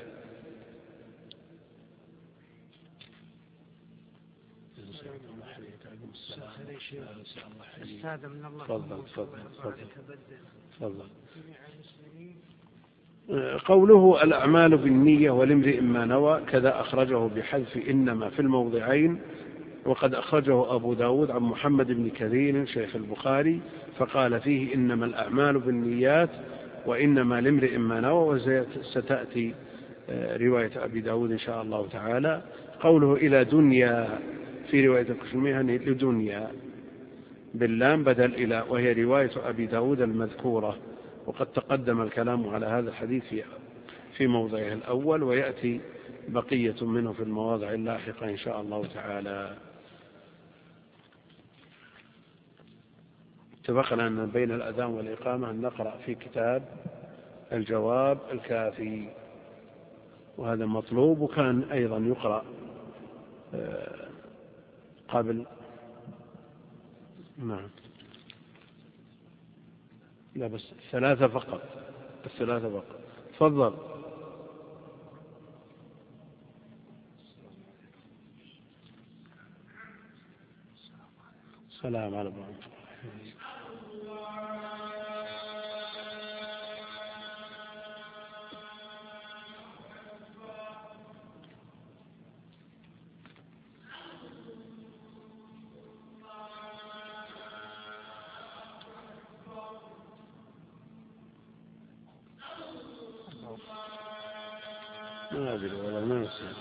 قوله الأعمال بالنية ولامرئ ما نوى، كذا أخرجه بحذف إنما في الموضعين. وقد أخرجه أبو داود عن محمد بن كثير شيخ البخاري فقال فيه إنما الأعمال بالنيات وإنما لامرئ ما نوى، وستأتي رواية أبي داود إن شاء الله تعالى. قوله إلى دنيا في رواية الكشميهني لدنيا باللام بدل إلى، وهي رواية أبي داود المذكورة. وقد تقدم الكلام على هذا الحديث في موضعه الأول، ويأتي بقية منه في المواضع اللاحقة إن شاء الله تعالى. اتفقنا أن بين الأذان والإقامة أن نقرأ في كتاب الجواب الكافي، وهذا مطلوب، وكان أيضا يقرأ قبل. نعم، لا بس الثلاثة فقط. تفضل. سلام على بعض. ما أدري والله، ما نسيت،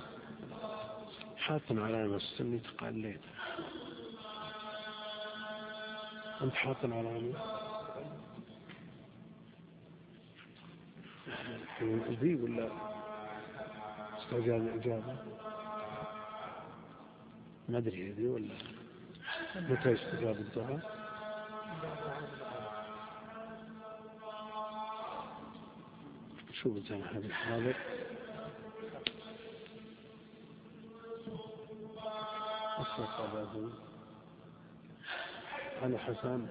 حاطن علامة السنة تقليد. أنت حاطن علامة ذي ولا استعجال الإجابة؟ ما أدري هذه ولا متى يستجاب الدعاء؟ شو بتسمع هذا الحاضر؟ أصدق أبدا على حسن.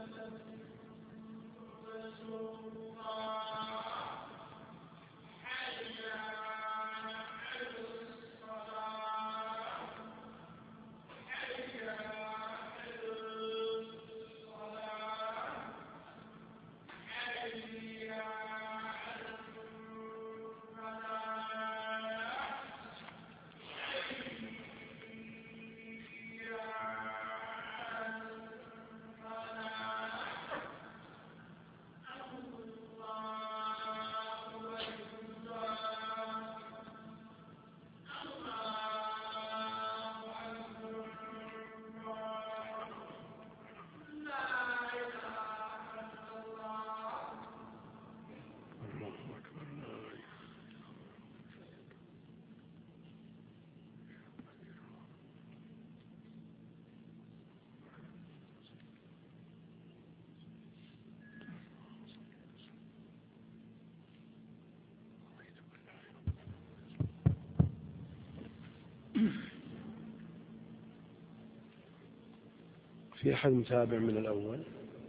في أحد متابع من الأول؟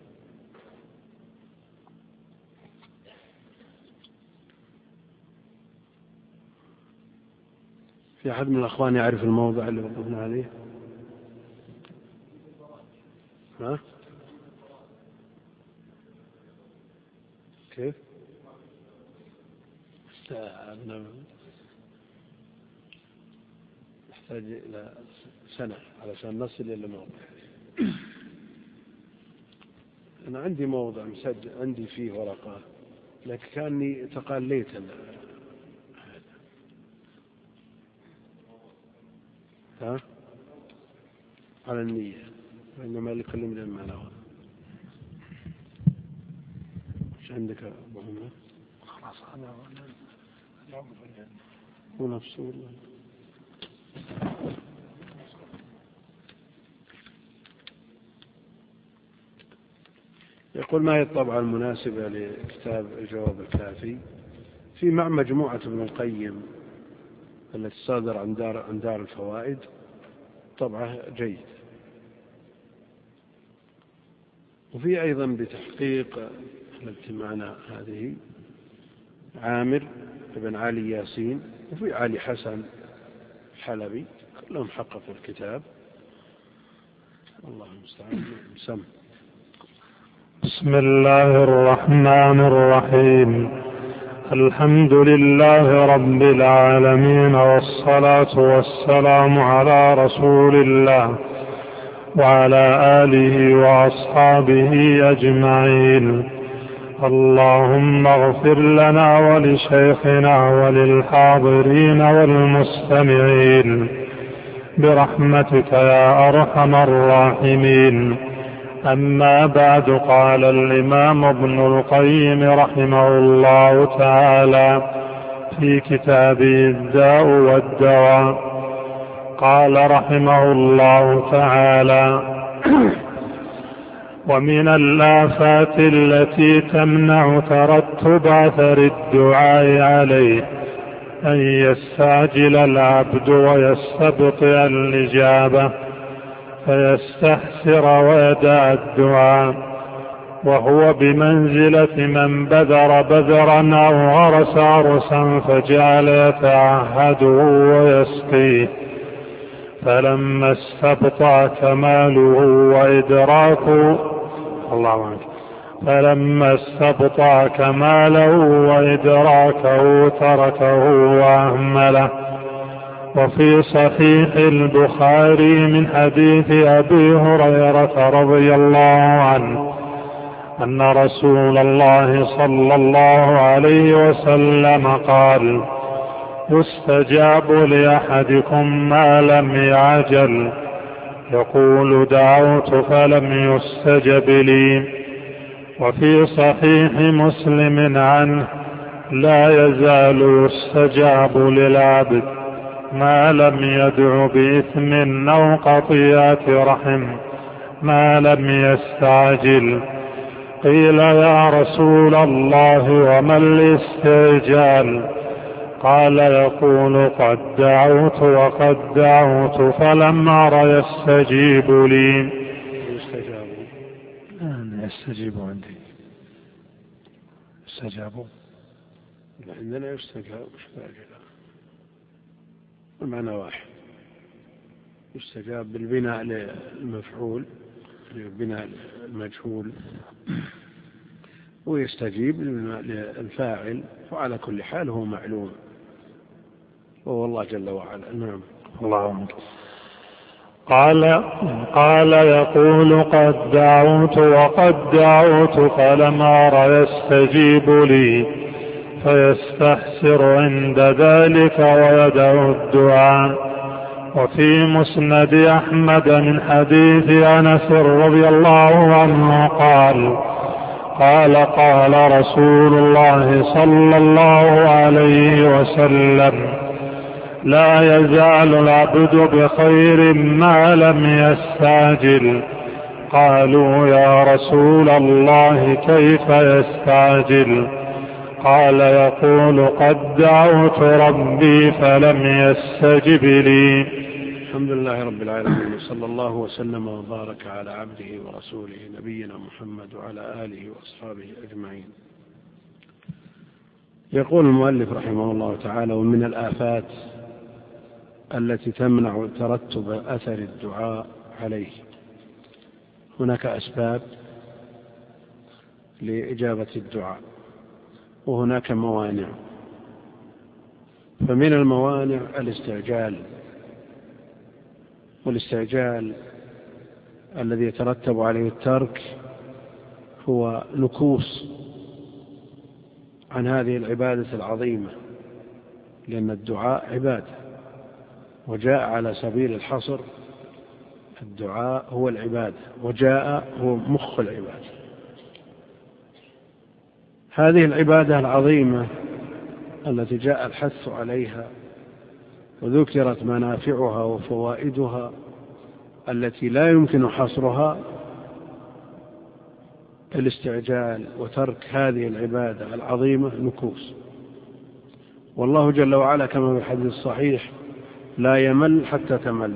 في أحد من الأخوان يعرف الموضع اللي وقفنا عليه؟ ها؟ كيف؟ نحتاج إلى سنة علشان نصل إلى الموضع. أنا عندي موضع مسجل عندي فيه ورقة، لكن كأني تقليت ها على النية، إنما لكل امرئ ما نوى. مش عندك أبو عمر؟ خلاص أنا ونفسه والله. يقول ما هي الطبعة المناسبة لكتاب الجواب الكافي؟ في مع مجموعة ابن القيم التي صادر عن دار الفوائد، طبعة جيد. وفي أيضا بتحقيق التي معنا هذه عامر بن علي ياسين، وفي علي حسن حلبي، كلهم حققوا الكتاب. الله المستعان. سم. بسم الله الرحمن الرحيم. الحمد لله رب العالمين، والصلاة والسلام على رسول الله وعلى آله وأصحابه أجمعين. اللهم اغفر لنا ولشيخنا وللحاضرين والمستمعين برحمتك يا أرحم الراحمين. أما بعد، قال الإمام ابن القيم رحمه الله تعالى في كتابه الداء والدواء، قال رحمه الله تعالى: ومن الآفات التي تمنع ترتب أثر الدعاء عليه أن يستعجل العبد ويستبطئ الإجابة فيستحسر ويدع الدعاء، وهو بمنزلة من بذر بذرا أو غرس غرسا فجعل يتعهده ويسقيه، فلما استبطأ كماله وإدراكه تركه وأهمله. وفي صحيح البخاري من حديث أبي هريرة رضي الله عنه أن رسول الله صلى الله عليه وسلم قال: يستجاب لأحدكم ما لم يعجل، يقول دعوت فلم يستجب لي. وفي صحيح مسلم عنه: لا يزال يستجاب للعبد ما لم يدع بإثم أو قطيعة رحم ما لم يستعجل. قيل يا رسول الله وما الاستعجال؟ قال يقول قد دعوت وقد دعوت فلم أر يستجيب لي. يستجيبوا عندي استجابوا عندنا يستجاب المعنى واحد. يستجاب بالبناء للمفعول بناء المجهول ويستجيب للفاعل وعلى كل حال هو معلوم وهو الله جل وعلا. نعم. الله. قال يقول قد دعوت وقد دعوت فلم أر يستجيب لي فيستحسر عند ذلك ويدعو الدعاء. وفي مسند أحمد من حديث أنس رضي الله عنه قال رسول الله صلى الله عليه وسلم لا يزال العبد بخير ما لم يستعجل. قالوا يا رسول الله كيف يستعجل؟ قال يقول قد دعوت ربي فلم يستجب لي. الحمد لله رب العالمين، صلى الله وسلم وبارك على عبده ورسوله نبينا محمد وعلى آله وأصحابه أجمعين. يقول المؤلف رحمه الله تعالى: ومن الآفات التي تمنع ترتب أثر الدعاء عليه. هناك أسباب لإجابة الدعاء وهناك موانع. فمن الموانع الاستعجال، والاستعجال الذي يترتب عليه الترك هو نكوص عن هذه العبادة العظيمة، لأن الدعاء عبادة وجاء على سبيل الحصر. الدعاء هو العبادة وجاء هو مخ العبادة. هذه العبادة العظيمة التي جاء الحث عليها وذكرت منافعها وفوائدها التي لا يمكن حصرها، الاستعجال وترك هذه العبادة العظيمة نكوص. والله جل وعلا كما في الحديث الصحيح: لا يمل حتى تمل.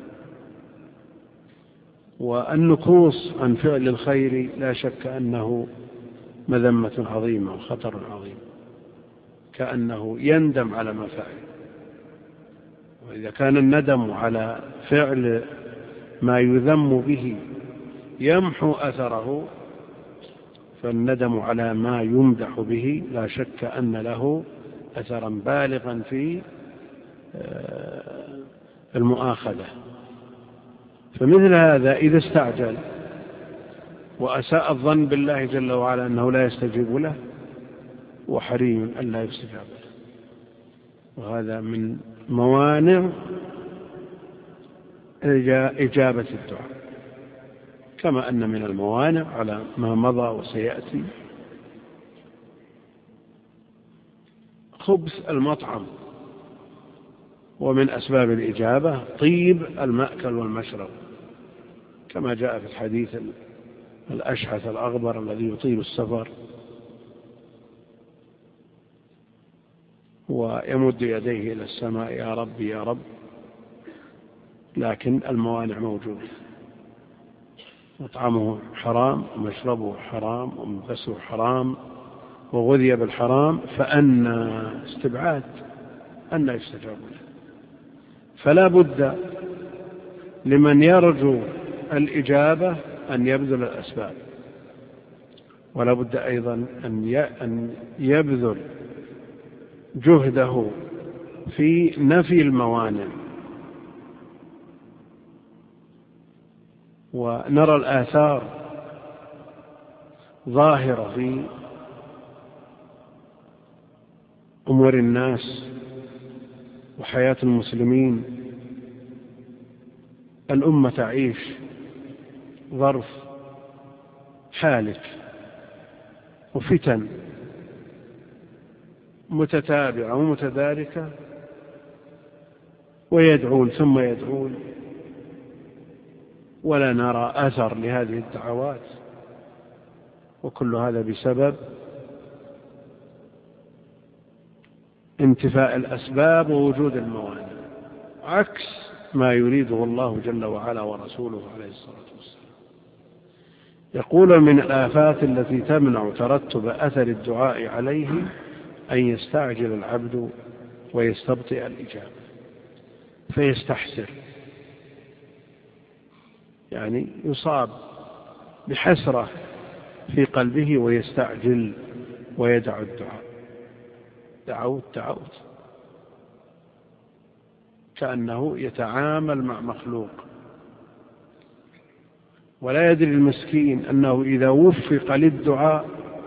والنكوص عن فعل الخير لا شك أنه مذمة عظيمة وخطر عظيم، كأنه يندم على ما فعل. وإذا كان الندم على فعل ما يذم به يمحو أثره، فالندم على ما يمدح به لا شك أن له أثرا بالغا في المؤاخذة. فمثل هذا إذا استعجل وأساء الظن بالله جل وعلا أنه لا يستجيب له وحري أن لا يستجاب له، وهذا من موانع إجابة الدعاء، كما أن من الموانع على ما مضى وسيأتي خبث المطعم، ومن أسباب الإجابة طيب المأكل والمشرب، كما جاء في الحديث الأشعث الأغبر الذي يطيل السفر ويمد يديه إلى السماء: يا رب يا رب. لكن الموانع موجودة، مطعمه حرام ومشربه حرام وملبسه حرام وغذي بالحرام، فأن استبعاد أن يستجاب له. فلا بد لمن يرجو الإجابة أن يبذل الأسباب، ولا بد أيضا أن يبذل جهده في نفي الموانع. ونرى الآثار ظاهرة في أمور الناس وحياة المسلمين. الأمة تعيش ظرف حالك وفتن متتابعة ومتداركة ويدعون ثم يدعون ولا نرى أثر لهذه الدعوات، وكل هذا بسبب انتفاء الأسباب ووجود الموانع، عكس ما يريده الله جل وعلا ورسوله عليه الصلاة والسلام. يقول من الآفات التي تمنع ترتب أثر الدعاء عليه أن يستعجل العبد ويستبطئ الإجابة فيستحسر، يعني يصاب بحسرة في قلبه ويستعجل ويدع الدعاء. دعوت كأنه يتعامل مع مخلوق، ولا يدري المسكين أنه إذا وفق للدعاء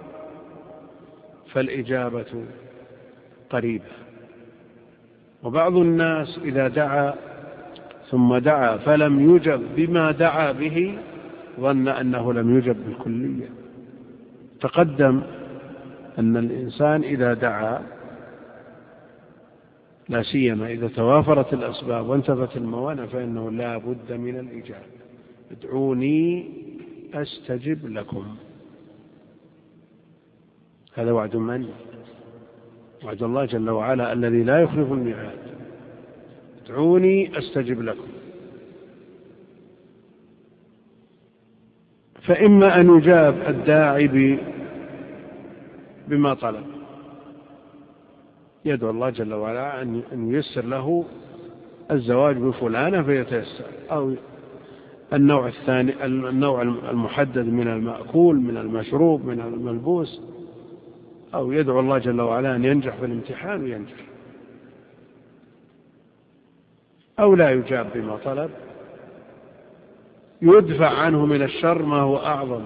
فالإجابة قريبة. وبعض الناس إذا دعا ثم دعا فلم يجب بما دعا به ظن أنه لم يجب بالكلية. تقدم أن الإنسان إذا دعا، لا سيما إذا توافرت الأسباب وانتفت الموانع، فإنه لا بد من الإجابة. ادعوني أستجب لكم، هذا وعد من؟ وعد الله جل وعلا الذي لا يخلف الميعاد. ادعوني أستجب لكم. فإما أن يجاب الداعي بما طلب، يدعو الله جل وعلا أن ييسر له الزواج بفلانة فيتيسر، أو النوع الثاني النوع المحدد من المأكول من المشروب من الملبوس، أو يدعو الله جل وعلا أن ينجح في الامتحان وينجح، أو لا يجاب بما طلب، يدفع عنه من الشر ما هو أعظم.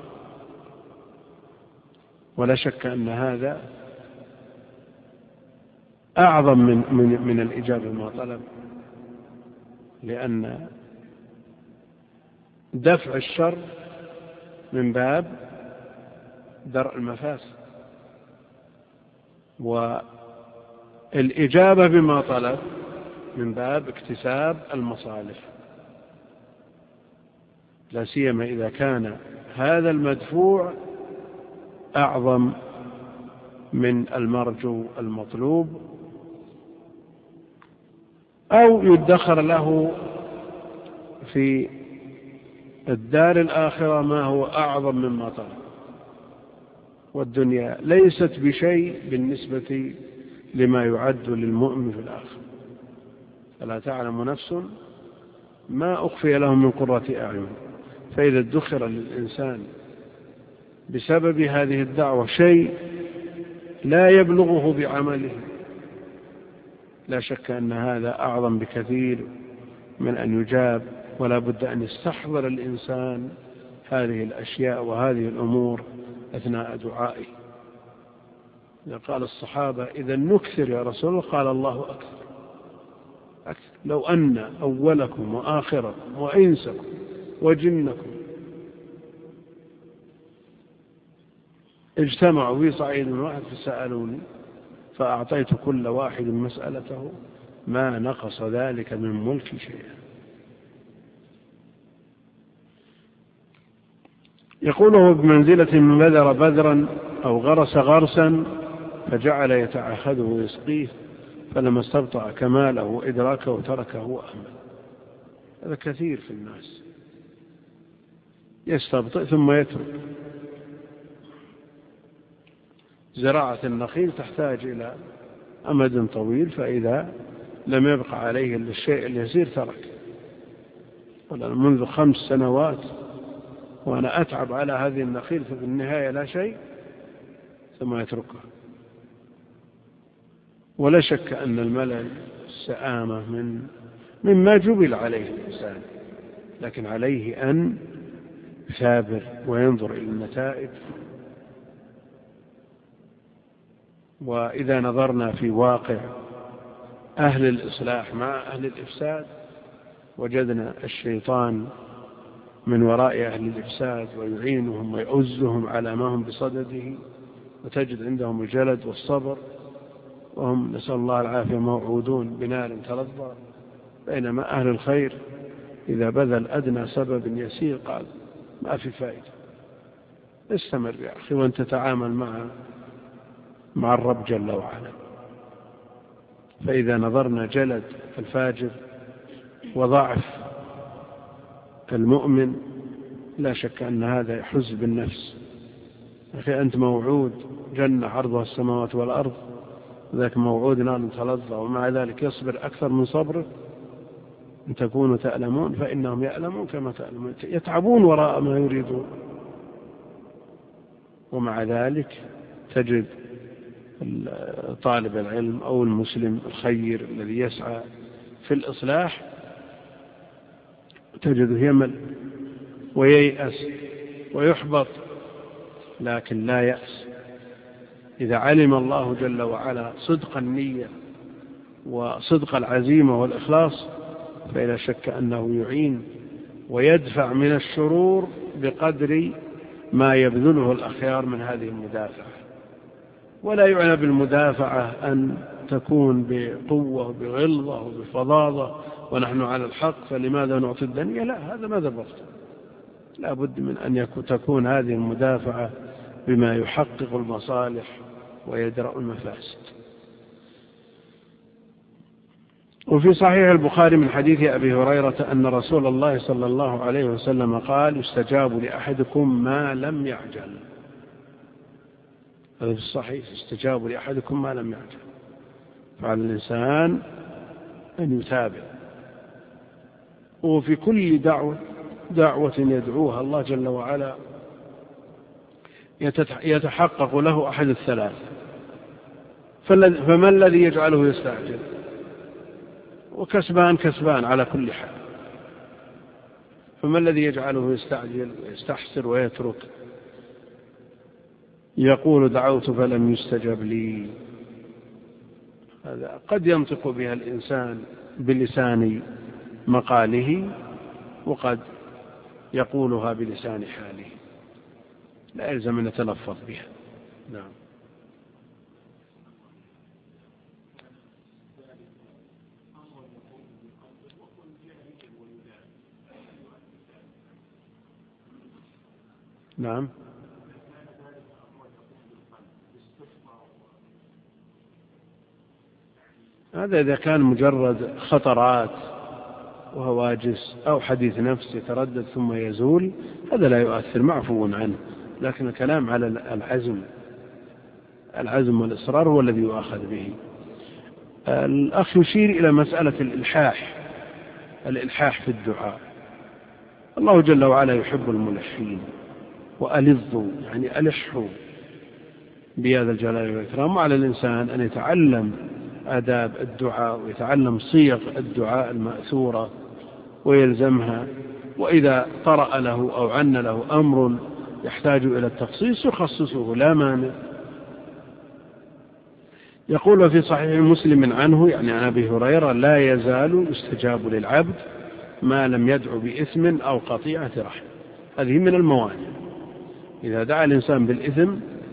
ولا شك أن هذا أعظم من الإجابة بما طلب، لأن دفع الشر من باب درء المفاسد، والإجابة بما طلب من باب اكتساب المصالح، لا سيما إذا كان هذا المدفوع أعظم من المرجو المطلوب، أو يدخر له في الدار الآخرة ما هو أعظم مما طلب. والدنيا ليست بشيء بالنسبة لما يعد للمؤمن في الآخرة. فلا تعلم نفس ما أخفي لهم من قرة أعين. فإذا ادخر للإنسان بسبب هذه الدعوة شيء لا يبلغه بعمله، لا شك أن هذا أعظم بكثير من أن يجاب. ولا بد أن يستحضر الإنسان هذه الأشياء وهذه الأمور أثناء دعائه. قال الصحابة: إذا نكثر يا رسول الله، قال: الله أكثر. لو أن أولكم وآخركم وإنسكم وجنكم اجتمعوا في صعيد واحد فسألوني فأعطيت كل واحد مسألته ما نقص ذلك من ملك شيئا. يقوله بمنزلة من بذر بذرا أو غرس غرسا فجعل يتعهده ويسقيه، فلما استبطأ كماله وإدراكه تركه وأهمل. هذا كثير في الناس، يستبطئ ثم يترك. زراعة النخيل تحتاج إلى أمد طويل، فإذا لم يبقى عليه إلا الشيء اليسير ترك. منذ 5 سنوات وأنا أتعب على هذه النخيل، ففي النهاية لا شيء، ثم يتركها. ولا شك أن الملل السآمة مما جبل عليه الإنسان، لكن عليه أن يثابر وينظر إلى النتائج. وإذا نظرنا في واقع أهل الإصلاح مع أهل الإفساد وجدنا الشيطان من وراء أهل الإفساد ويعينهم ويعزهم على ما هم بصدده، وتجد عندهم الجلد والصبر، وهم نسأل الله العافية موعودون بنار تلظى بينما أهل الخير إذا بذل أدنى سبب يسير قال ما في فائدة، استمر يا أخي وأنت تتعامل مع الرب جل وعلا. فإذا نظرنا جلد الفاجر وضعف المؤمن لا شك أن هذا يحز بالنفس. أخي أنت موعود جنة عرضها السماوات والأرض، ذاك موعود نار تلظى، ومع ذلك يصبر أكثر من صبره. إن تكونوا تألمون فإنهم يألمون كما تألمون، يتعبون وراء ما يريدون، ومع ذلك تجد طالب العلم أو المسلم الخير الذي يسعى في الإصلاح تجده يمل وييأس ويحبط، لكن لا يأس. إذا علم الله جل وعلا صدق النية وصدق العزيمة والإخلاص فلا شك أنه يعين ويدفع من الشرور بقدر ما يبذله الأخيار من هذه المدافعة. ولا يعنى بالمدافعة أن تكون بقوة وبغلظة وبفظاظة ونحن على الحق فلماذا نعطي الدنيا، لا، هذا ماذا بفضل. لا بد من أن تكون هذه المدافعة بما يحقق المصالح ويدرأ المفاسد. وفي صحيح البخاري من حديث أبي هريرة أن رسول الله صلى الله عليه وسلم قال يستجاب لأحدكم ما لم يعجل. هذا في الصحيح، يستجاب لأحدكم ما لم يعجل. فعلى الإنسان أن يتابع، وفي كل دعوة يدعوها الله جل وعلا يتحقق له أحد الثلاث. فما الذي يجعله يستعجل؟ وكسبان على كل حال. فما الذي يجعله يستعجل ويستحسر ويترك؟ يقول دعوت فلم يستجب لي. هذا قد ينطق بها الإنسان بلسان مقاله وقد يقولها بلسان حاله، لا يلزم أن يتلفظ بها. نعم. نعم. هذا إذا كان مجرد خطرات وهواجس أو حديث نفس يتردد ثم يزول هذا لا يؤثر، معفو عنه. لكن الكلام على العزم والإصرار هو الذي يؤخذ به. الأخ يشير إلى مسألة الإلحاح في الدعاء. الله جل وعلا يحب الملحين، وألظوا يعني ألحوا بهذا الجلال والإكرام. وعلى الإنسان أن يتعلم آداب الدعاء ويتعلم صيغ الدعاء المأثورة ويلزمها، وإذا طرأ له أو عن له أمر يحتاج إلى التخصيص يخصصه لا مانع. يقول في صحيح مسلم عنه يعني عن أبي هريرة لا يزال يستجاب للعبد ما لم يدعو بإثم أو قطيعة رحم. هذه من الموانع، إذا دعا الإنسان بالإثم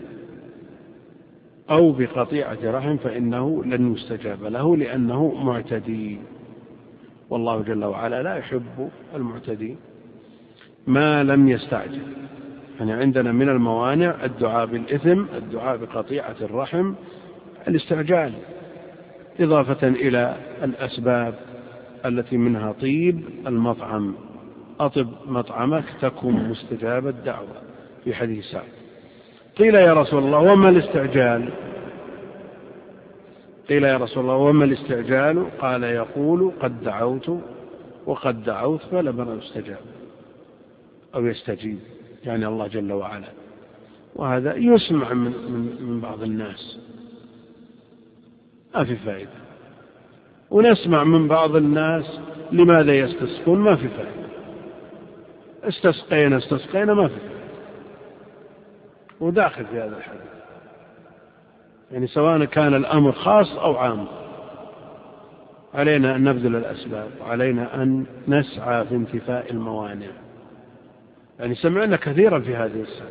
أو بقطيعة رحم فإنه لن يستجاب له لأنه معتدي، والله جل وعلا لا يحب المعتدين. ما لم يستعجل يعني عندنا من الموانع الدعاء بالإثم، الدعاء بقطيعة الرحم، الاستعجال، إضافة إلى الأسباب التي منها طيب المطعم. أطب مطعمك تكن مستجاب الدعوة في حديث سعد. قيل يا رسول الله وما الاستعجال؟ قيل يا رسول الله وما الاستعجال؟ قال يقول قد دعوت وقد دعوت فلم يستجاب أو يستجيب، يعني الله جل وعلا. وهذا يسمع من بعض الناس ما في فائدة، ونسمع من بعض الناس لماذا يستسقون ما في فائدة، استسقينا ما في فائدة، وداخل في هذا الحديث يعني سواء كان الأمر خاص أو عام علينا أن نبذل الأسباب وعلينا أن نسعى في انتفاء الموانع. يعني سمعنا كثيرا في هذه السنة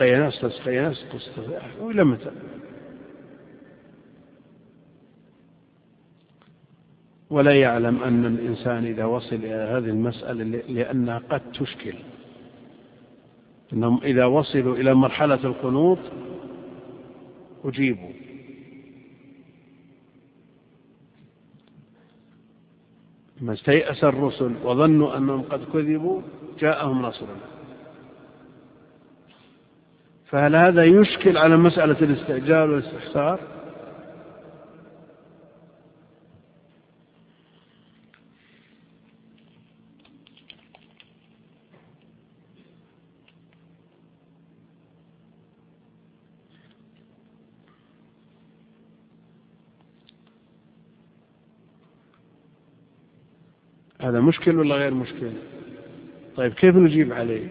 استسقينا وإلى متى؟ ولا يعلم أن الإنسان إذا وصل إلى هذه المسألة لأنها قد تشكل، أنهم إذا وصلوا إلى مرحلة القنوط أجيبوا. ما استيأس الرسل وظنوا أنهم قد كذبوا جاءهم نصرنا. فهل هذا يشكل على مسألة الاستعجال والاستحسار؟ هذا مشكل ولا غير مشكل؟ طيب كيف نجيب عليه؟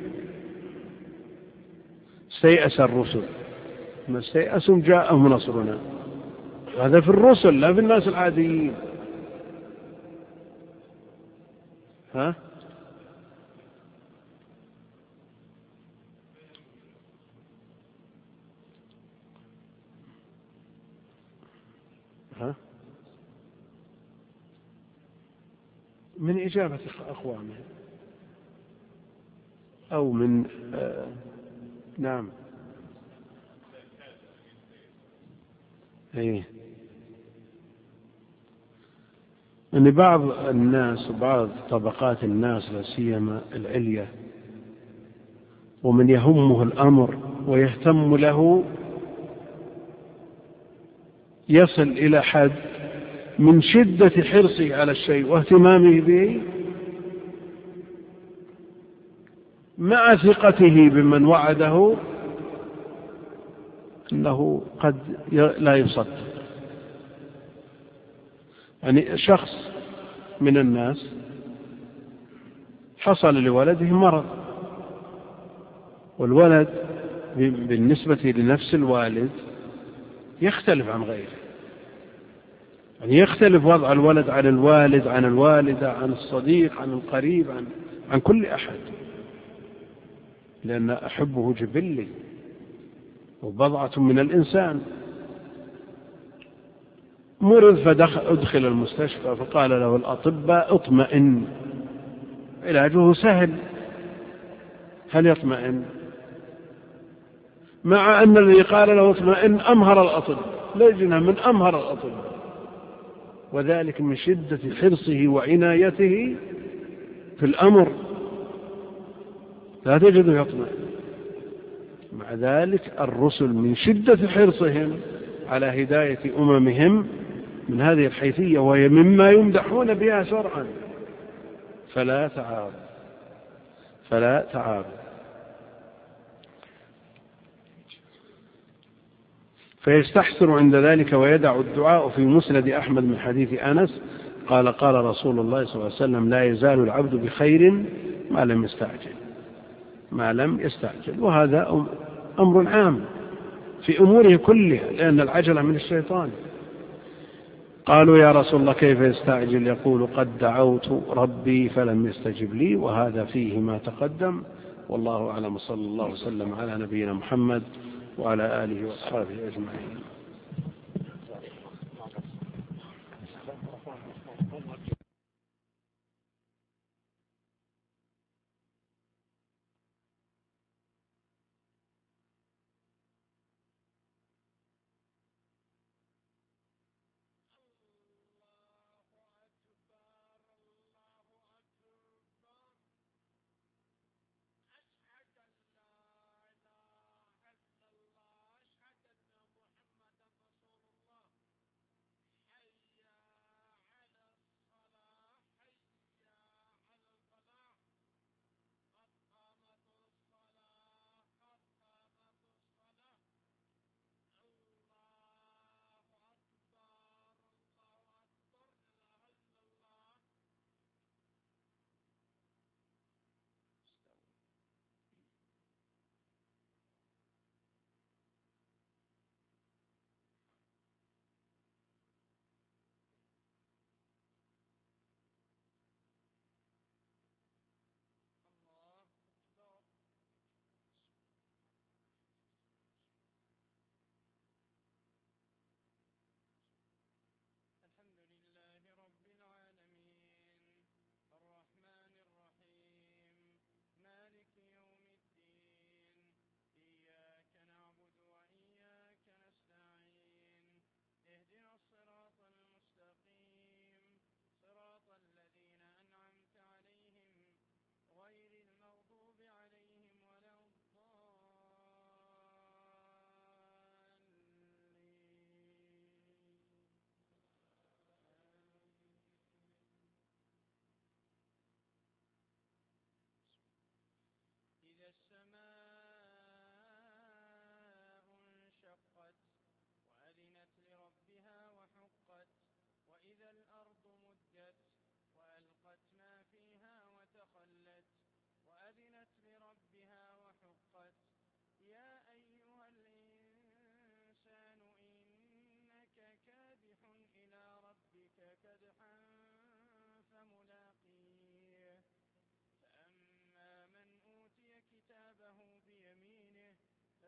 استيأس الرسل، ما استيأسهم جاءهم نصرنا. هذا في الرسل لا في الناس العاديين. ها؟ ها؟ من إجابة أقوامه أو من نعم. إيه. أن بعض الناس وبعض طبقات الناس لا سيما العليا ومن يهمه الأمر ويهتم له يصل إلى حد من شدة حرصه على الشيء واهتمامه به مع ثقته بمن وعده أنه قد لا يصدق. يعني شخص من الناس حصل لولده مرض، والولد بالنسبة لنفس الوالد يختلف عن غيره، يعني يختلف وضع الولد عن الوالد، عن الوالدة، عن الصديق، عن القريب، عن كل أحد، لأن أحبه جبلي وبضعة من الإنسان. مرض فأدخل المستشفى فقال له الأطباء اطمئن، علاجه سهل. هل يطمئن؟ مع أن الذي قال له اطمئن أمهر الأطباء، لجنة من أمهر الأطباء، وذلك من شدة حرصه وعنايته في الأمر لا تجده يطمئن. مع ذلك الرسل من شدة حرصهم على هداية أممهم من هذه الحيثية، وهي مما يمدحون بها شرعا، فلا تعارض. فيستحسر عند ذلك ويدع الدعاء. في مسند أحمد من حديث أنس قال قال رسول الله صلى الله عليه وسلم لا يزال العبد بخير ما لم يستعجل. وهذا أمر عام في أموره كلها، لأن العجلة من الشيطان. قالوا يا رسول الله كيف يستعجل؟ يقول قد دعوت ربي فلم يستجب لي. وهذا فيه ما تقدم، والله أعلم. صلى الله وسلم على نبينا محمد وعلى آله وأصحابه أجمعين.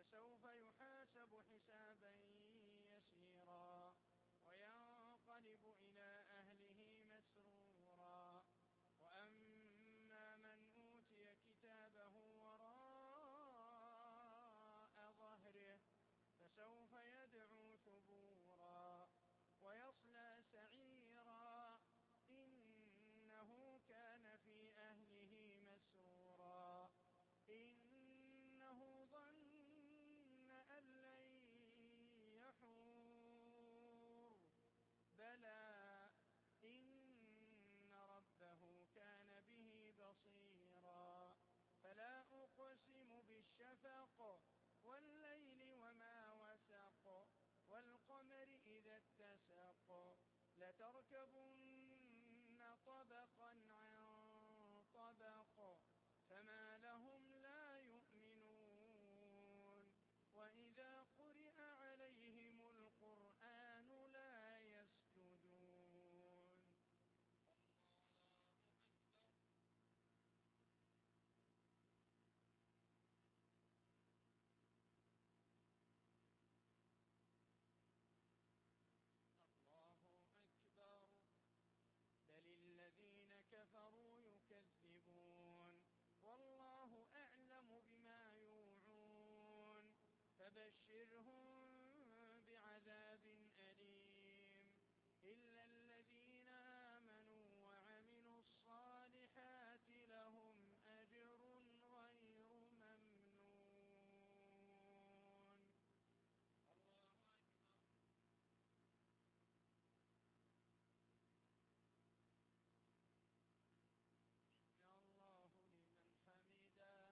فسوف يحاسب حسابا يسيرا وينقلب إلى أهله مسرورا. وأما من أوتي كتابه وراء ظهره فسوف يدعو ثبورا ويصلى سعيرا إنه كان في أهله مسرورا إنه ظن أن لن يحور بلى إن ربه كان به بصيرا. فلا أقسم بالشفق والليل وما وسق والقمر إذا اتسق لتركبن طبقا عن طبق فما لهم لا يؤمنون وإذا قرئ عليهم القرآن لا يسجدون. الله أكبر. بل الذين كفروا يكذبون والله أعلم بما يوعون فبشرهم بعذاب أليم إلا الذين آمنوا وعملوا الصالحات لهم أجر غير ممنون. الله أكبر. الله لمن حمده.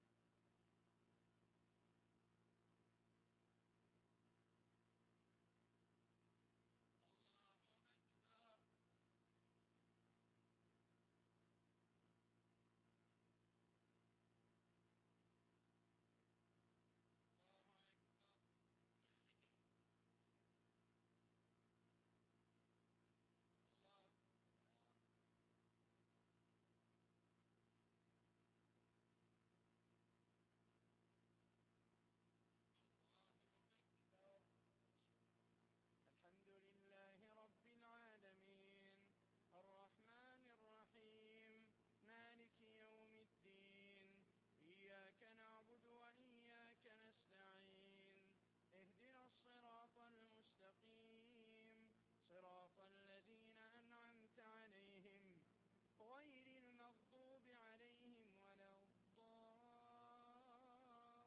الحمد لله رب العالمين الرحمن الرحيم مالك يوم الدين إياك نعبد وإياك نستعين اهدنا الصراط المستقيم صراط الذين أنعمت عليهم غير المغضوب عليهم ولا الضالين.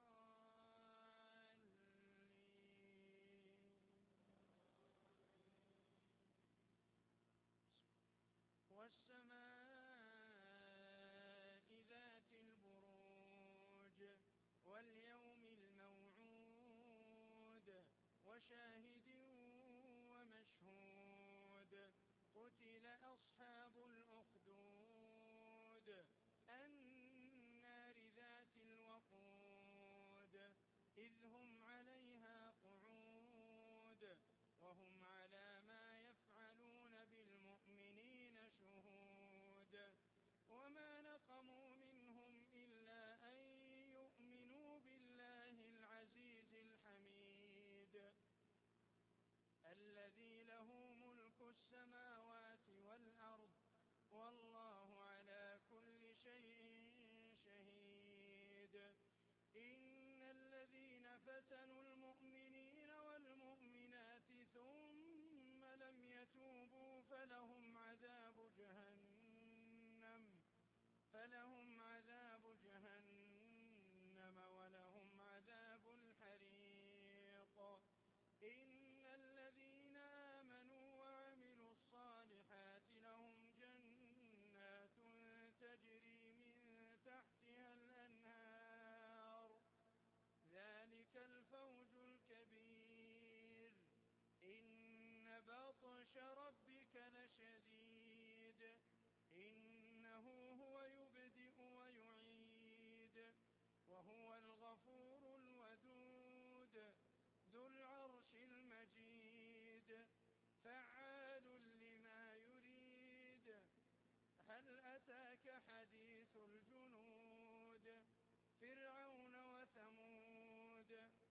والسماء ذات البروج واليوم الموعود وشاهد ومشهود قتل أصحاب الأخدود النار ذات الوقود إذ هم عليها قعود وهم على ما يفعلون بالمؤمنين شهود وما نقموا منهم إلا أن يؤمنوا بالله العزيز الحميد الذي له ملك السماوات والأرض والله على كل شيء شهيد. إن الذين فتنوا المؤمنين والمؤمنات ثم لم يتوبوا فلهم عذاب جهنم ولهم عذاب الحريق. إن الذين آمنوا وعملوا الصالحات لهم جنات تجري من تحتها الأنهار ذلك الفوز الكبير. إن بطش ربك لشديد إنه هو يبدئ ويعيد وهو الغفور الودود ذو العرش المجيد فعال لما يريد. هل أتاك حديث الجنود فرعون وثمود